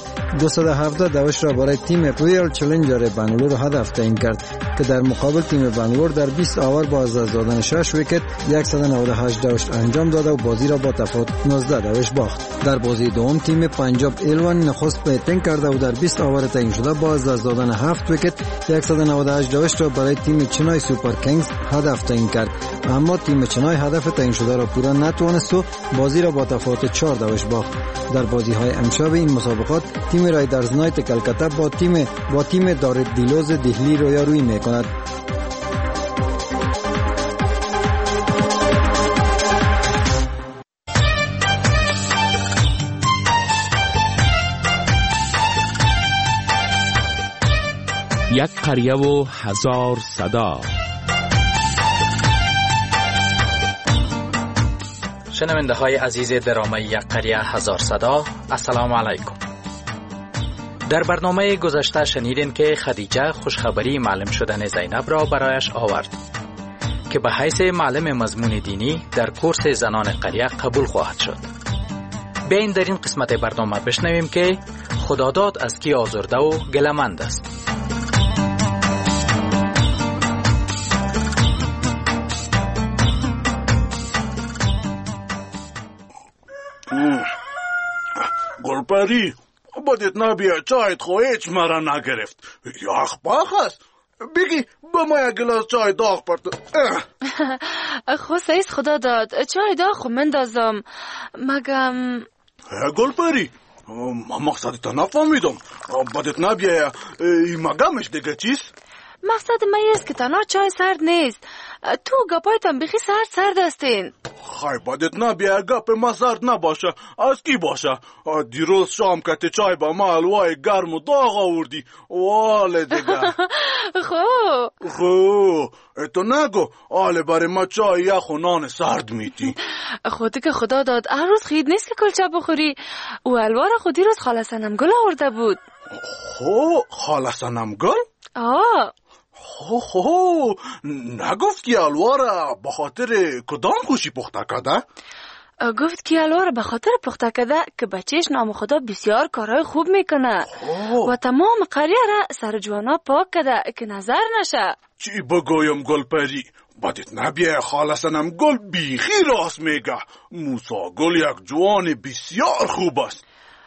217 دوش را برای تیم رویل چالنجر بنگلور هدف تعیین کرد که در مقابل تیم بنگلور در 20 آور با از دادن 6 ویکت 198 دوش انجام داد و بازی را با تفاوت 19 دوش باخت. در بازی دوم تیم پنجاب ایلوان نخست بیتینگ کرده و در 20 آور تعیین شده با از دادن 7 ویکت 198 دوش را برای تیم چنای سوپر کینگز هدف تعیین کرد، اما تیم چنای هدف تعیین شده را پورا نتوانست و بازی را با تفاوت 4 دوش باخت. در بازی‌های امشب این مسابقات تیم رایدرز نایت کلکتا با تیم دارد دیلوز دهلی رویارویی می‌کند. یک قریه و 1000 صدا. شنونده های عزیز درامه یک قریه هزار صدا، السلام علیکم. در برنامه گذشته شنیدین که خدیجه خوشخبری معلم شدن زینب را برایش آورد که به حیث معلم مضمون دینی در کورس زنان قریه قبول خواهد شد. بیاین در این قسمت برنامه بشنویم که خداداد از کی آزرده و گله‌مند است. گلپری، بدت نبیه چایت خو هیچ مرا نگرفت. یخ باخ است. بگی به ما یک گلاس چای داغ پرت. خو سیز خدا داد چای داغ خو مندازم مگم. گلپری، مقصدت نفهمیدم. بدت نبیه مگمش دیگه چیست؟ مقصد من است که تنها چای سرد نیست، تو گپایتان بخی سرد هستین. خای بدت نبیه گپ ما سرد نباشه. از کی باشه؟ دیروز شام که چای با ما حلوای گرم و داغ آوردی. واله دیگه. خو تو نگو آله برای ما چای یخ و نان سرد میتی. خودی که خدا داد هر روز خید نیست که کلچه بخوری. او حلوا را خودی روز خاله صنم گل آورده بود. خاله صنم گل؟ آه نگفت که حلوا را به خاطر کدام خوشی پخته کرده؟ گفت که حلوا را به خاطر پخته کرده که بچهش نام خدا بسیار کارهای خوب میکنه و تمام قریه را سر جوانا پاک کرده که نظر نشه. چی بگویم گلپری؟ بدت نبیه خاله صنم گل بیخی راست میگه. موسی گل یک جوان بسیار خوب است.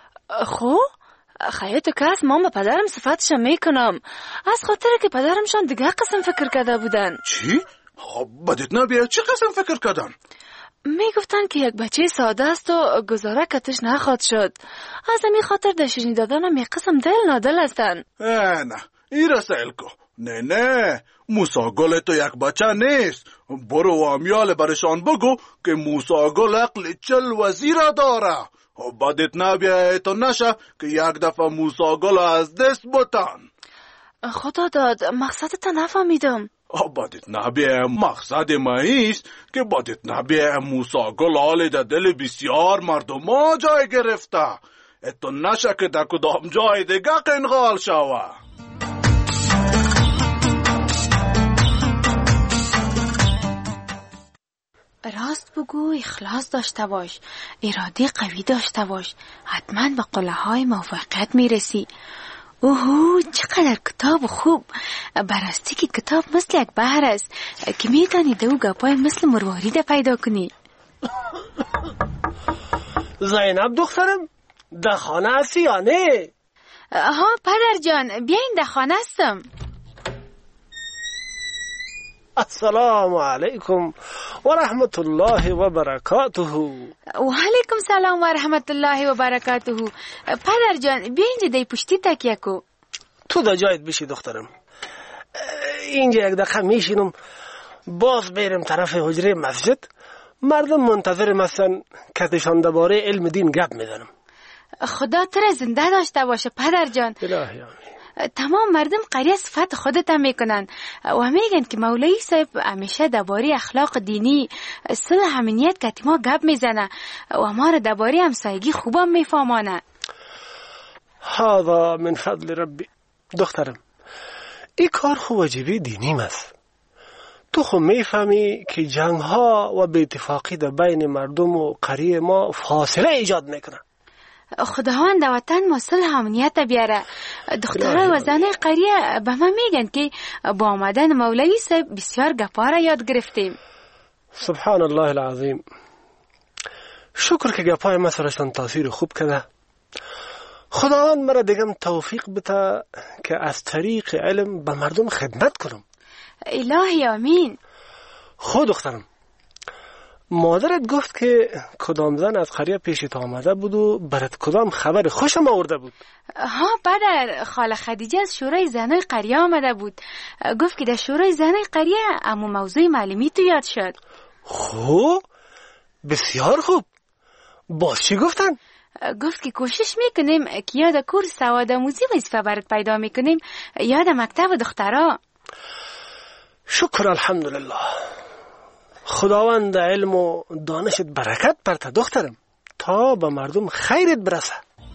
خیلی که از مام پدرم صفتش میکنم، از خاطر که پدرمشان دیگه قسم فکر کرده بودن. چی؟ بدت نبیه چی قسم فکر کردن؟ میگفتن که یک بچه ساده است و گزاره کتش نخواد شد. از همین خاطر در شیرینی دادنم یک قسم دل نادل هستن. نه این رسیل کو. نه موسی گل تو یک بچه نیست. برو و امیال برشان بگو که موسی گل عقل 40 وزیر داره. بدت نبیه تو نشه که یک دفعه موسی گل از دست بتن. خدا داد مقصدت نفهمیدم. بدت نبیه مقصد ما ایست که بدت نبیه موسی گل حال در دل بسیار مردم ها جای گرفته. تو نشه که در کدام جای دیگه قنغال شوه. راست بگو، اخلاص داشته باش، اراده قوی داشته باش، حتما به قله های موفقیت میرسی. اوهو چقدر کتاب خوب. براستی که کتاب مثل یک بحر است که میتونی دو گپای مثل مروارید پیدا کنی. زینب دخترم در خانه هستی یا نه؟ ها پدر جان بیاین در خانه هستم. السلام علیکم و رحمت الله و برکاته. و علیکم سلام و رحمت الله و برکاته. پدر جان بیا اینجا دی پشتی تکیه کو. تو دا جایت بشی دخترم. اینجا یک دقیقه میشینم باز بیرم طرف حجره مسجد. مردم منتظرم هستن که تشان درباره علم دین گپ میزنم. خدا تو را زنده داشته باشه پدر جان. الهی آمین. تمام مردم قریه صفت خودت هم میکنن و میگن که مولوی صاحب همیشه درباره اخلاق دینی صلح امنیت که ما گپ میزنه و ما را درباره همسایگی خوبم میفهمانه. هذا من فضل ربی. دخترم این کار خوب واجبی دینیم است. تو خود میفهمی که جنگ ها و بی اتفاقی در بین مردم و قریه ما فاصله ایجاد میکنه. خداوند وطن ما صلح امنیت بیاره. دخترای و زنای قریه به من میگن که با آمدن مولوی صاحب بسیار گپا یاد گرفتیم. سبحان الله العظیم. شکر که گپای ما سرشان تاثیر خوب کرده. خداوند مرا دیگم توفیق بده که از طریق علم به مردم خدمت کنم. الهی آمین. خود دخترم مادرت گفت که کدام زن از قریه پیشت آمده بود و برات کدام خبر خوشم آورده بود؟ ها پدر، خاله خدیجه از شورای زنای قریه آمده بود. گفت که در شورای زنای قریه اما موضوع معلومی تو یاد شد. خوب، بسیار خوب. باز چی گفتن؟ گفت که کوشش میکنیم که یاد کورس سوادآموزی وظیفه برات پیدا میکنیم، یاد مکتب دخترها. شکر الحمدلله. خداوند علم و دانشت برکت برته دخترم، تا به مردم خیرت برسه.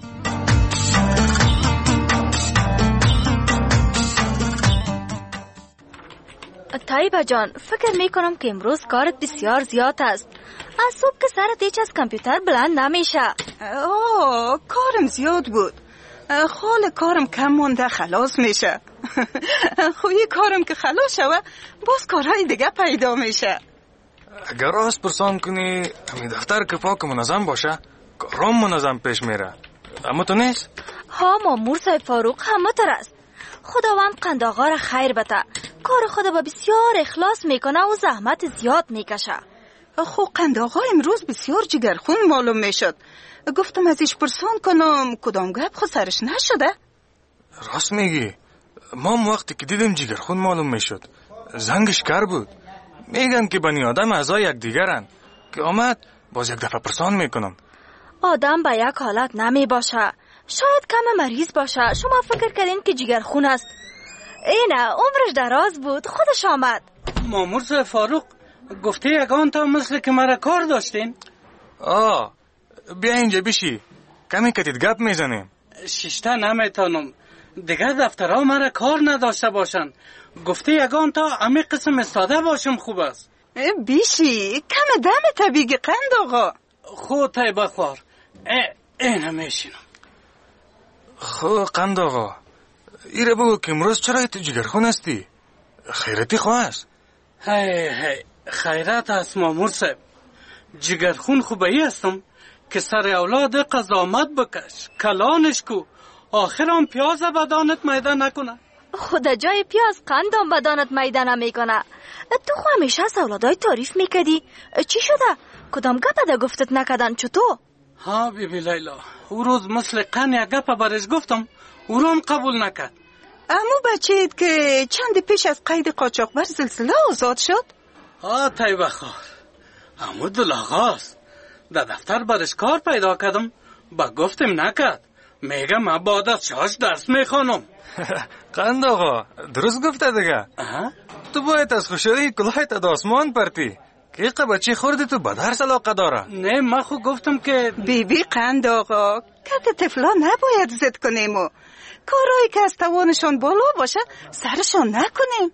طیبه جان، فکر میکنم که امروز کارت بسیار زیاد است. از صبح که سرت هیچ از کامپیوتر بلند نمیشه. کارم زیاد بود. خال کارم کم مونده خلاص میشه. خوی کارم که خلاص شوه باز کارهای دیگه پیدا میشه. اگر راست پرسان کنی امی دفتر که پاک منظم باشه کارام منظم پیش میره. اما تو نیست؟ ها مامور صاحب فاروق همه تر است. خداوند قند آقا را خیر بده. کار خدا با بسیار اخلاص میکنه و زحمت زیاد میکشه. خو قند آقا امروز بسیار جگرخون معلوم میشد. گفتم ازش پرسان کنم کدام گپ خود سرش نشده؟ راست میگی. ما وقتی که دیدم جگرخون معلوم میشد زنگش کر بود. میگن که بنی آدم اعضای یک دیگرن که آمد باز یک دفعه پرسان میکنم. آدم به یک حالت نمی باشه. شاید کم مریض باشه. شما فکر کردین که جگرخون است. اینه عمرش دراز بود خودش آمد. مامور صاحب فاروق گفته یگان تا مثل که مرا کار داشتین. بیا اینجا بشی کمی کتید گپ میزنیم. ششته نمیتونم دیگر دفترها مرا کار نداشته باشن. گفته یگان تا امی قسم استاده باشم خوب است. بیشی کم دم طبیگی قند آقا. خود طیبه خوار اینه میشینم. خب قند آقا ایره بگو که امروز چرا تو جگرخون هستی؟ خیرتی خواه است؟ هی خیرت است مامور صاحب. جگرخون خوبه هستم که سر اولاد قضامت بکش کلانش کو آخرام پیاز بدانت میده نکنه. خدا جای پیاز قندم بدانت میده نمیکنه. تو خو همیشه از اولادای تعریف میکدی. چی شده؟ کدام گپ ده گفتت نکدن چطور؟ ها بی لیلا او روز مثل قن یک گپ برش گفتم او رو هم قبول نکرد. امو بچه‌ت که چند پیش از قید قاچاقبر زلزله آزاد شد؟ طیبه خوار امو دلاغاست. در دفتر برش کار پیدا کردم با گفتم نکرد. میگه من بعد از شاش درس میخوانم. قند آقا درست گفته دیگه. تو باید از خوشحالی کلاهت از آسمان پرتی که ایقه بچه خوردی تو به درس علاقه داره. نه من خود گفتم که بیبی قند آقا کت طفلا نباید زد کنیم و کارهایی که از توانشان بالا باشه سرشان نکنیم.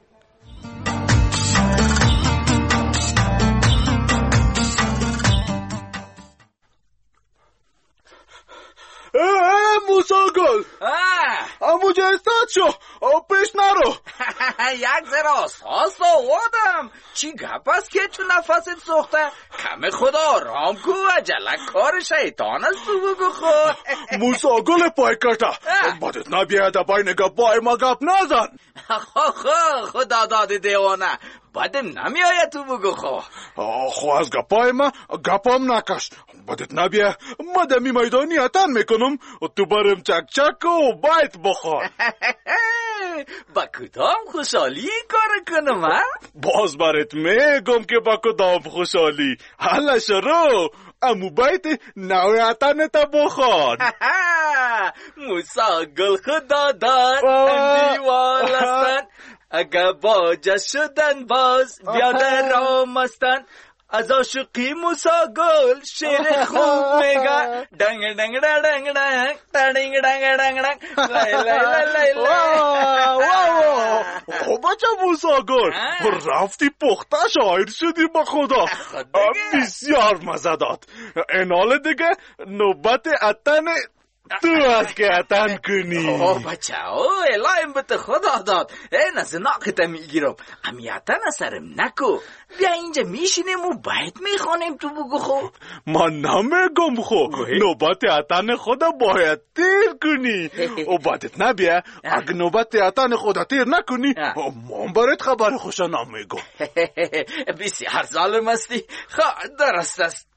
موسی گل امو جا استاد شو پیش نرو. یک ذره ساست آوردم. چی گپ است که تو نفست سوخته؟ کم خدا رام کو عجله کار شیطان است تو بگو خود. موسی گل پای کرده بدت نبیاده بین گپای ما گپ نزن. خدا داده دیوانه بدم نمیآید تو بگو خو از گپای ما گپام نکش. بدت نبیه مدمی میدانی اتن میکنم تو برم چک چک و بایت بخور. با کدام خوشحالی کار کنم باز برات میگم که با کدام خوشحالی. حالا شروع امو بایت نوی اتن تا بخور. موسی گل خدا داد دیوال استن اگه باجه شدن باز بیاده رام استن. از عاشقی موسی گل شعر خوب میگه دنگ دنگ دنگ دنگ دنگ دنگ دنگ دنگ لای لای لای لای. بچه موسی گل رفتی پخته شاعر شدی با خدا. بسیار مزه داد. این حال دیگه نوبت اتن تو از که اتن کنی. بچه الایم به تو خدا داد. این از ناکت میگیرم امی اتن سرم نکو. بیا اینجا میشینیم و باید میخوانیم تو بگو خو. من نمیگم خو نوبت اتن خدا باید تیر کنی و بعدت نبیه اگه نوبت اتن خدا تیر نکنی من برات خبر خوشا نمیگم. بسیار ظالم هستی. درست است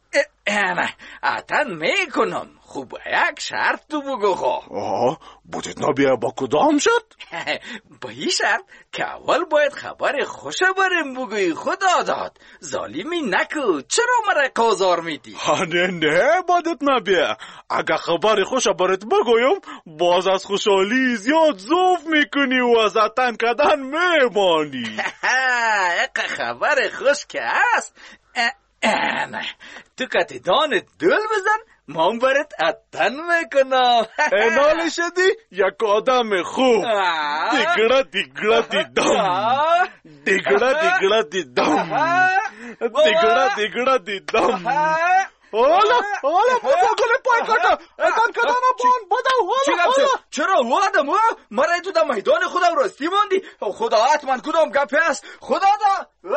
نه اتن میکنم. خوب یک شرط تو بگو خو. بودید نبیه با کدام شد؟ با این شرط که اول باید خبر خوش بریم بگوی خدا داد. ظالمی نکو، چرا مرا قازار میدی؟ نه بودید نبیه. اگه خبر خوش برات بگویم باز از خوشحالی زیاد زوف میکنی و از اتن کدن میمانی. اگه خبر خوش که هست نه تو کتی دانت دل بزن من برات اتن میکنم. نال شدی یک آدم خوب. دیگره دیگره دیدم. دیگره دیگره دیدم. دیگره دیگره دیدم. حالا بودا گل پای کتا اتن کدن بان بودا. حالا چرا وادم مرا تو در میدان خودم راستی ماندی. خدا حتما کدام گپی است. خدا دا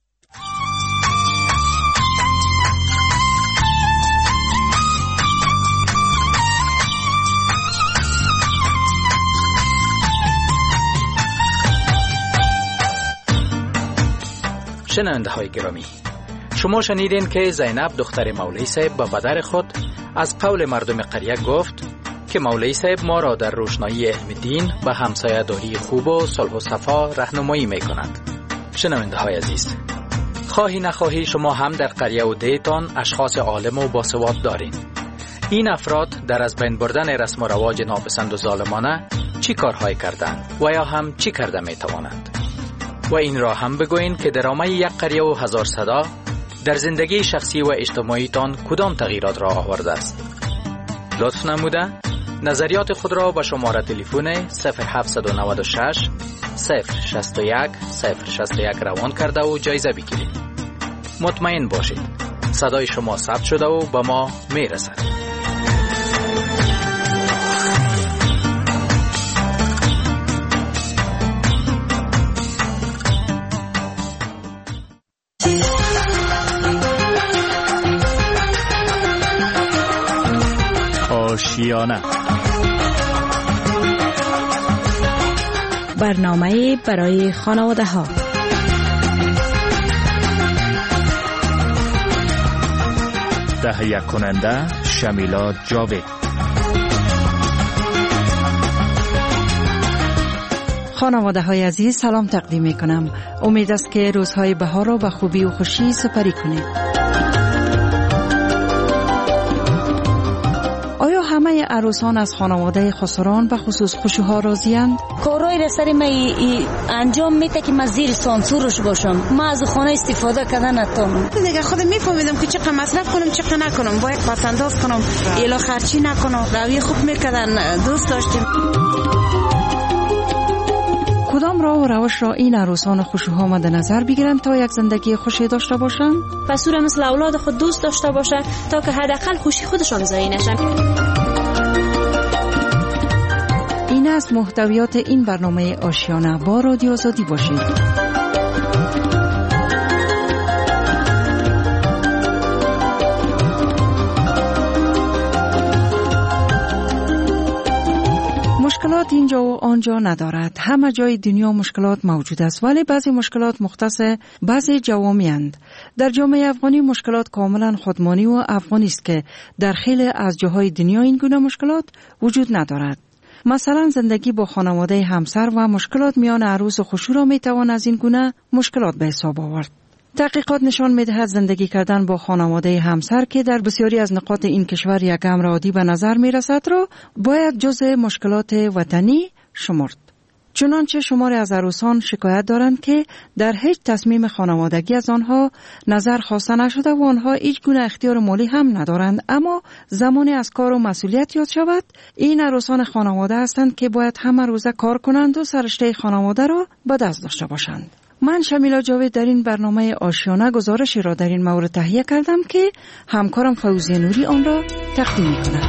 شنونده های گرامی، شما شنیدین که زینب دختر مولوی صاحب به پدر خود از قول مردم قریه گفت که مولوی صاحب ما را در روشنایی علم دین به همسایه داری خوب و صلح و صفا راهنمایی می کند. شنونده های عزیز، خواهی نخواهی شما هم در قریه و دیتان اشخاص عالم و باسواد دارین. این افراد در از بین بردن رسم و رواج ناپسند و ظالمانه چی کارهای کردند و یا هم چی کرده می توانند؟ و این را هم بگوین که درآمد یک قریه و هزار صدا در زندگی شخصی و اجتماعی تان کدام تغییرات را آورده است. لطف نموده نظریات خود را به شماره تلفن 0796 061 061 روان کرده و جایزه بگیرید. مطمئن باشید صدای شما ثبت شده و به ما می رسد. آشیانه، برنامه برای خانواده ها. تهیه کننده شمیلا جاوید. خانواده های عزیز سلام تقدیم می کنم. امید است که روزهای بهار را به خوبی و خوشی سپری کنید. آیا همه عروسان از خانواده خسران به خصوص خشوها راضی‌اند؟ کارهای را سر من انجام میده که من زیر سانسورش باشم. من از خانه استفاده کردن نتونم. دیگه خودم میفهمیدم که چقدر مصرف کنم چقدر نکنم. باید پسنداز کنم، الا خرچی نکنم. روی خوب میکردن، دوست داشتیم. کدام راه و روش را این عروسان خشوها مد نظر بگیرند تا یک زندگی خوشی داشته باشند؟ پسور مثل اولاد خود دوست داشته باشه تا که حداقل خوشی خودشان ضایع نشن. این است محتویات این برنامه آشیانه. با رادیو آزادی باشید. مشکلات اینجا و آنجا ندارد. همه جای دنیا مشکلات موجود است، ولی بعضی مشکلات مختص بعضی جوامع‌اند. در جامعه افغانی مشکلات کاملا خودمانی و افغانی است که در خیلی از جاهای دنیا این گونه مشکلات وجود ندارد. مثلا زندگی با خانواده همسر و مشکلات میان عروس و خشو را میتوان از این گونه مشکلات به حساب آورد. تحقیقات نشان می‌دهد زندگی کردن با خانواده همسر که در بسیاری از نقاط این کشور یک امر عادی به نظر می‌رسد را باید جزء مشکلات وطنی شمرد. چنانچه شماری از عروسان شکایت دارند که در هیچ تصمیم خانوادگی از آنها نظر خواسته نشده و آنها هیچ گونه اختیار مالی هم ندارند، اما زمانی از کار و مسئولیت یاد شود این عروسان خانواده هستند که باید همه روزه کار کنند و سررشته خانواده را به دست داشته باشند. من شمیلا جاوید در این برنامه آشیانه گزارشی را در این مورد تهیه کردم که همکارم فوزی نوری آن را تقدیم می‌کند.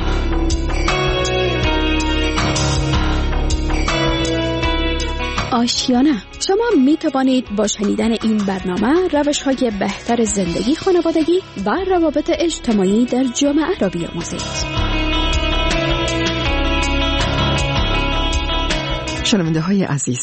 آشیانه، شما می توانید با شنیدن این برنامه روش‌های بهتر زندگی خانوادگی و روابط اجتماعی در جامعه را بیاموزید. شنونده های عزیز،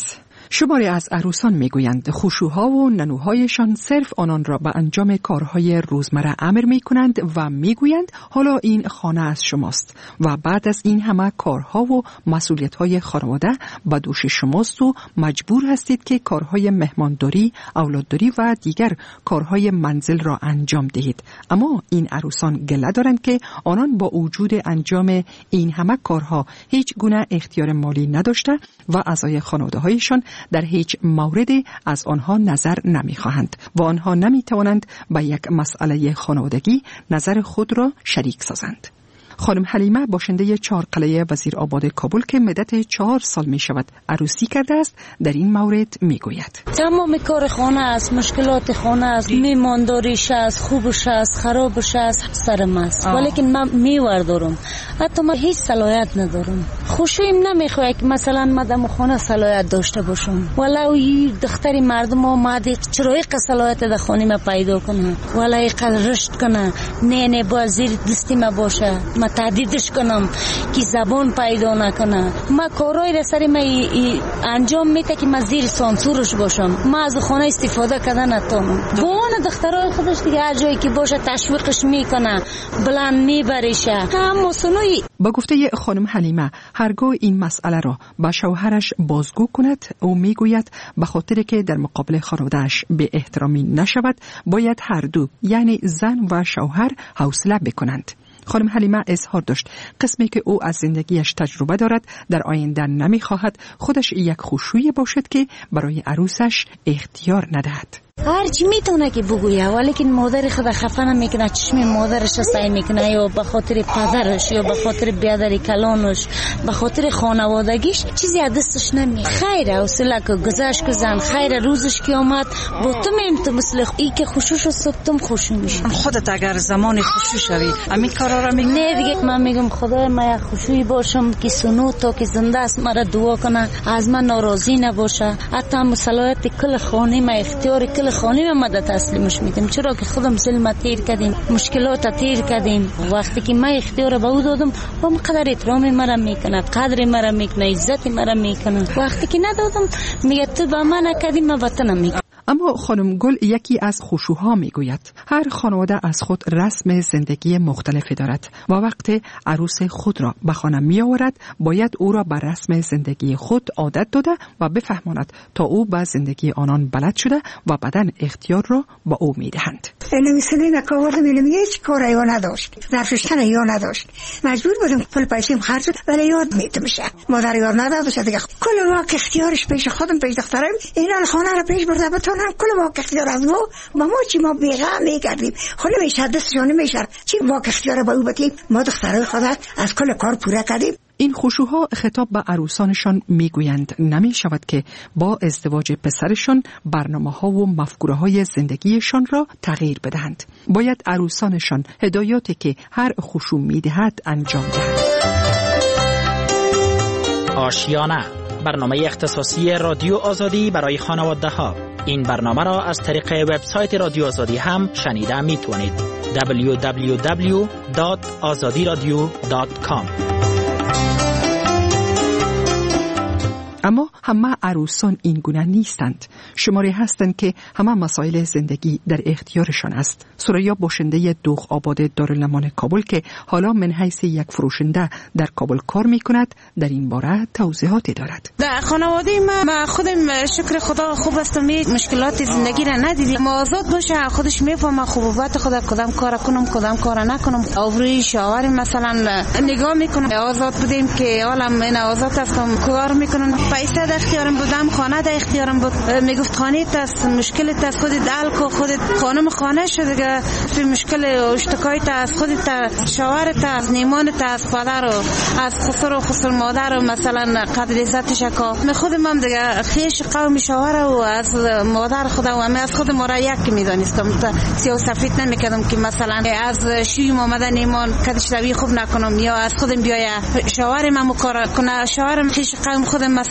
شماری از عروسان میگویند خشوها و ننوهایشان صرف آنان را به انجام کارهای روزمره امر میکنند و میگویند حالا این خانه از شماست و بعد از این همه کارها و مسئولیت‌های خانواده به دوش شماست و مجبور هستید که کارهای مهمانداری، اولادداری و دیگر کارهای منزل را انجام دهید. اما این عروسان گله دارند که آنان با وجود انجام این همه کارها هیچ گونه اختیار مالی نداشته و اعضای خانواده‌هایشان در هیچ موردی از آنها نظر نمی‌خواهند و آنها نمی‌توانند به یک مسئله خانوادگی نظر خود را شریک سازند. خانم حلیمه باشنده 4 قلعه وزیرآباد کابل که مدت 4 سال می شود عروسی کرده است در این مورد می گوید تمام کار خانه است، مشکلات خانه است، میمانداریش است، خوبش است، خرابش است، سرم است. ولیکن من میوردارم، حتی من هیچ صلاحیت ندارم. خوشویم نمیخواد که مثلا مدام خانه صلاحیت داشته باشم، ولو دختری مردم آمده چرا یک صلاحیت در خانه ما پیدا کنه، ولو یک رشد کنه، نه با زیر دستی ما باشه، تهدیدش کنم که زبان پیدا نکنه. ما کارهای را سر ما انجام میده که من زیر سانسورش باشم، ما از خانه استفاده کردن نتونم. گوان دخترای خودش دیگه هر جایی که باشه تشویقش میکنه، بلند میبریشه. هم سنوی با گفته خانم حلیمه هرگاه این مسئله را با شوهرش بازگو کند او میگوید به خاطر که در مقابل خانواده‌اش به احترامی نشود باید هر دو یعنی زن و شوهر حوصله بکنند. خانم حلیمه اظهار داشت قسمی که او از زندگیش تجربه دارد در آینده نمیخواهد خودش یک خشوعی باشد که برای عروسش اختیار ندهد. هرچی میتونه که بگویه، ولیکن مادر خود خفه نمیکنه، چشم مادرش سعی میکنه یا به خاطر پدرش یا به خاطر بیادر کلانش به خاطر خانوادگیش چیزی از دستش نمیاد. خیر حوصله که گذشت که زن خیر روزش که آمد با تو میم تو مثل ای که خوشوش و صبتم خوشو میشه. خودت اگر زمان خوشو شوی همین کارا را میگی؟ نه دیگه من میگم خدای من خوشویی باشم که سنو تا که زنده است مرا دعا کنه از من ناراضی نباشه، حتی مصالحت کل خانه ما اختیار کل خانه ما مدد تسلیمش میدم، چرا که خودم ظلم تیر کردیم، مشکلات تیر کردیم. وقتی که من اختیار به او دادم با قدر احترام مرا میکنه، قدر مرا میکنه، عزت مرا میکنه. وقتی که ندادم میگه تو با من نکردی من به تو نمیکنم. اما خانم گل یکی از خشوها میگوید هر خانواده از خود رسم زندگی مختلفی دارد و وقتی عروس خود را به خانه می آورد باید او را بر رسم زندگی خود عادت داده و بفهماند تا او به زندگی آنان بلد شده و بعداً اختیار را با او می دهند. نمی‌سنی نکاوردم هیچ کاری یا نداشت، درششتن یا نداشت، مجبور بودم پول پیسیم خرج ولی یاد میتمشه مادر یاد نداشت دیگه. کل واقع اختیارش پیش خودم پیش دخترم این خانه را پیش برده بتونم کل واقع اختیار از ما چی ما بیغم میکردیم خود میشه دستشان میشه چی واقع اختیار با او بتیم ما دخترای خدا از کل کار پوره کردیم. این خشوها خطاب به عروسانشان میگویند نمی شود که با ازدواج پسرشان برنامه‌ها و مفکوره‌های زندگیشان را تغییر بدهند. باید عروسانشان هدایاتی که هر خشو میدهد انجام دهند. آشیانه، برنامه اختصاصی رادیو آزادی برای خانواده‌ها. این برنامه را از طریق وبسایت رادیو آزادی هم شنیده میتونید. www.azadiradio.com. اما همه عروسان این گونه نیستند. شماری هستند که همه مسائل زندگی در اختیارشان است. سریا باشنده دوغ آباد دارالنمان کابل که حالا من حیث یک فروشنده در کابل کار میکند در این باره توضیحاتی دارد. در خانواده ما خودم شکر خدا خوب هستم، مشکلات زندگی را ندیدیم. آزاد باشه خودش میفهمه خوبیت خدا، کدام کار کنم کدام کار نکنم. آوری شاور مثلا نگاه میکنم آزاد بودیم که حالا من آزاد هستم کار میکنم، پیسه در اختیارم بودم، خانه در اختیارم بود. میگفت خانه است مشکلت است خودت حل کو، خودت خانم خانه شده دیگه، فی مشکل اشتکایت است خودت، شوهرت است، نیمانت است، پدر و از خسر مادر و مثلا قدر عزتش کا. من خودم هم دیگه خیش قوم شوهر و از مادر خودم و از خودم را یک میدانستم، سیاه سفید نمیکردم که مثلا از شویم آمدن نیمان کدش روی خوب نکنم یا از خودم بیاید شوهرم هم کار کنه. شوهرم خیش قوم خودم مثلا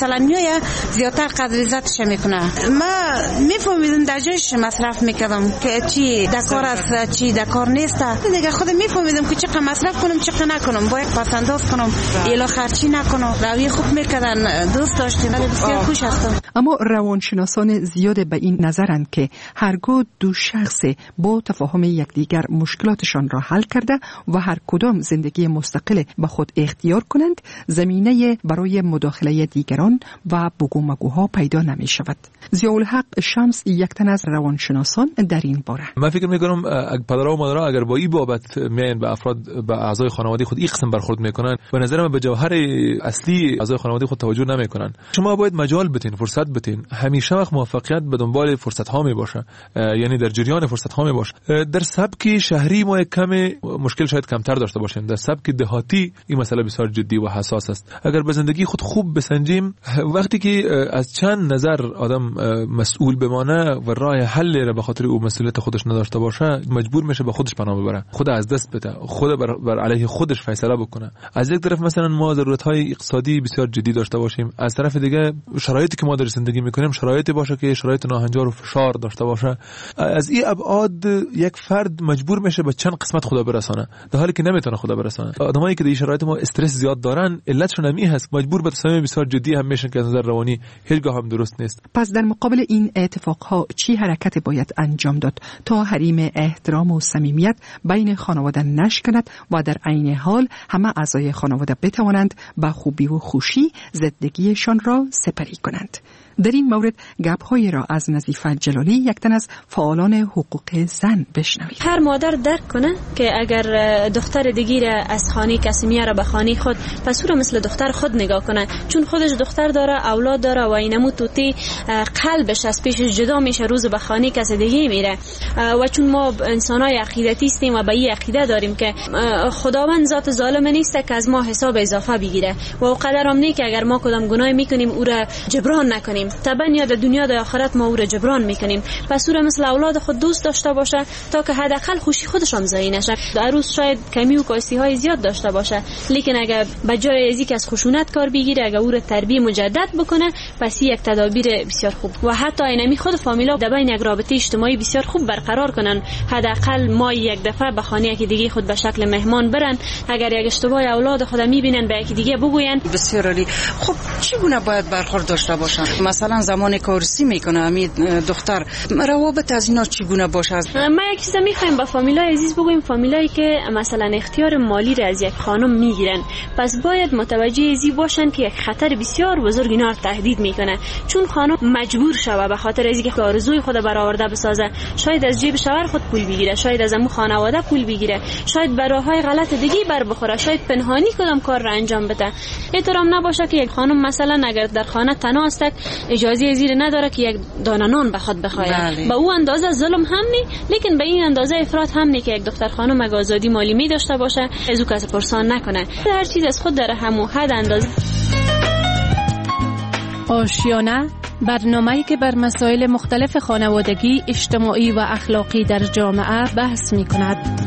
مثلا میایه زیادتر قدر عزتش میکنه. ما میفهمیدم در جایش مصرف میکردم که چی دکار است چی دکار نیست. دیگه خودم میفهمیدم که چقدر مصرف کنم چقدر نکنم، باید پسنداز کنم، الا خرچی نکنم. روی خوب میکردن، دوست داشتیم، بسیار خوش هستم. اما روانشناسان زیاد به این نظرند که هرگاه دو شخص با تفاهم یکدیگر مشکلاتشان را حل کرده و هر کدام زندگی مستقل به خود اختیار کنند، زمینه برای مداخله دیگران و بگو مگوها پیدا نمی شود. ضیاءالحق شمس یک تن از روانشناسان در این باره. من فکر میکنم پدرها و مادرها اگر با این بابت میان به افراد به اعضای خانواده خود این قسم برخورد میکنن، به نظر من به جوهر اصلی اعضای خانواده خود توجه نمیکنن. شما باید مجال بدین، فرصت بدین. همیشه وقت موفقیت به دنبال فرصت ها می باشه، یعنی در جریان فرصت ها می باشه. در سبک شهری ما کم مشکل شاید کمتر داشته باشیم، در سبک دهاتی این مسئله بسیار جدی و حساس است. اگر به زندگی خود خوب بسنجیم، وقتی که از چند نظر آدم مسئول بمانه و راه حل را به خاطر او مسئولیت خودش نداشته باشه، مجبور میشه به خودش پناه ببره، خود از دست بده، خود بر علیه خودش فیصله بکنه. از یک طرف مثلا ما ضرورت‌های اقتصادی بسیار جدی داشته باشیم، از طرف دیگه شرایطی که ما در زندگی میکنیم شرایطی باشه که شرایط ناهنجار و فشار داشته باشه. از این ابعاد یک فرد مجبور میشه به چند قسمت خدا برسانه، در حالی که نمیتونه خدا برسانه. آدمایی که در این شرایط ما استرس زیاد دارن، علتشون همین هست، مجبور به تصمیم بسیار جدی هم میشن که از نظر روانی هیچگاه هم درست نیست. پس در مقابل این اتفاقها چی حرکت باید انجام داد تا حریم احترام و صمیمیت بین خانواده نشکند و در عین حال همه اعضای خانواده بتوانند با خوبی و خوشی زندگیشان را سپری کنند؟ در این مورد گپ‌هایی را از نظیفه جلالی، یک تن از فعالان حقوق زن، بشنوید. هر مادر درک کنه که اگر دختر دیگی را از خانه کسی میاره به خانه خود، پس او را مثل دختر خود نگاه کنه، چون خودش دختر داره، اولاد داره و اینمو توتی قلبش از پیش جدا میشه، روز به خانه کسی دیگه میره. و چون ما انسانای عقیدتی هستیم و به این عقیده داریم که خداوند ذات ظالم نیست که از ما حساب اضافه بگیره و قدرم نه که اگر ما کدام گناه میکنیم او را جبران نکنیم، طبعا یا در دنیا در آخرت ما او را جبران میکنیم. پس او را مثل اولاد خود دوست داشته باشه تا که حداقل خوشی خودش هم ضایع نشه. در روز شاید کمی و کاستی های زیاد داشته باشه، لیکن اگر بجای ازی که از خشونت کار بگیره، اگر او را تربیت مجدد بکنه، پس یک تدابیر بسیار خوب و حتی اینمی خود فامیلا در بین یک رابطه اجتماعی بسیار خوب برقرار کنن. حداقل ما یک دفعه به خانه یکی دیگه خود به شکل مهمان برن، اگر یک اشتباه اولاد خود میبینن به یکی دیگه بگوین. بسیار عالی. خب چگونه باید برخورد داشته باشن؟ مثلا زمان کارسی میکنه امید دختر، روابط از اینا چگونه باشه؟ ما یک چیز میخوایم با فامیلای عزیز بگویم، فامیلایی که مثلا اختیار مالی را از یک خانم میگیرن، پس باید متوجه ازی باشن که یک خطر بسیار بزرگ اینا را تهدید میکنه، چون خانم مجبور شوه به خاطر ازی که آرزوی خود برآورده بسازه، شاید از جیب شوهر خود پول بگیره، شاید از عمو خانواده پول بگیره، شاید به راههای غلط دیگه بر بخوره، شاید پنهانی کدام کار را انجام بده. احترام نباشه که یک خانم مثلا اگر در خانه تنها است اجازه زیر نداره که یک دانه نان به خود بخوره. با او اندازه ظلم هم نی، لیکن به این اندازه افراط هم نی که یک دختر خانم اگه آزادی مالی می داشته باشه از او کسی پرسان نکنه. هر چیز از خود داره همو حد اندازه. آشیانه، برنامه‌ای که بر مسائل مختلف خانوادگی، اجتماعی و اخلاقی در جامعه بحث می‌کند.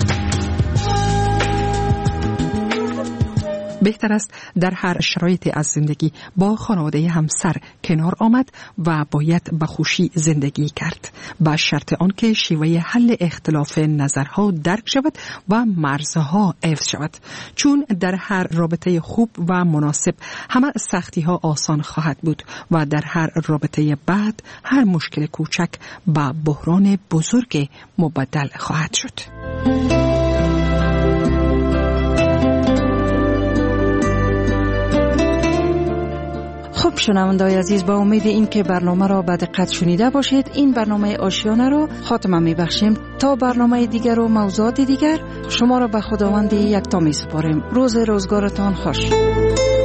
بهتر است در هر شرایطی از زندگی با خانواده همسر کنار آمد و باید به خوشی زندگی کرد، با شرط آنکه شیوه حل اختلاف نظرها درک شود و مرزها حفظ شود، چون در هر رابطه خوب و مناسب همه سختی ها آسان خواهد بود و در هر رابطه بعد هر مشکل کوچک با بحران بزرگ مبدل خواهد شد. خب شنونده‌های عزیز، با امید این که برنامه را به دقت شنیده باشید، این برنامه آشیانه را خاتمه می‌بخشیم. تا برنامه دیگر و موضوعات دیگر شما را به خداوند یکتا می‌سپاریم. روزگارتان خوش.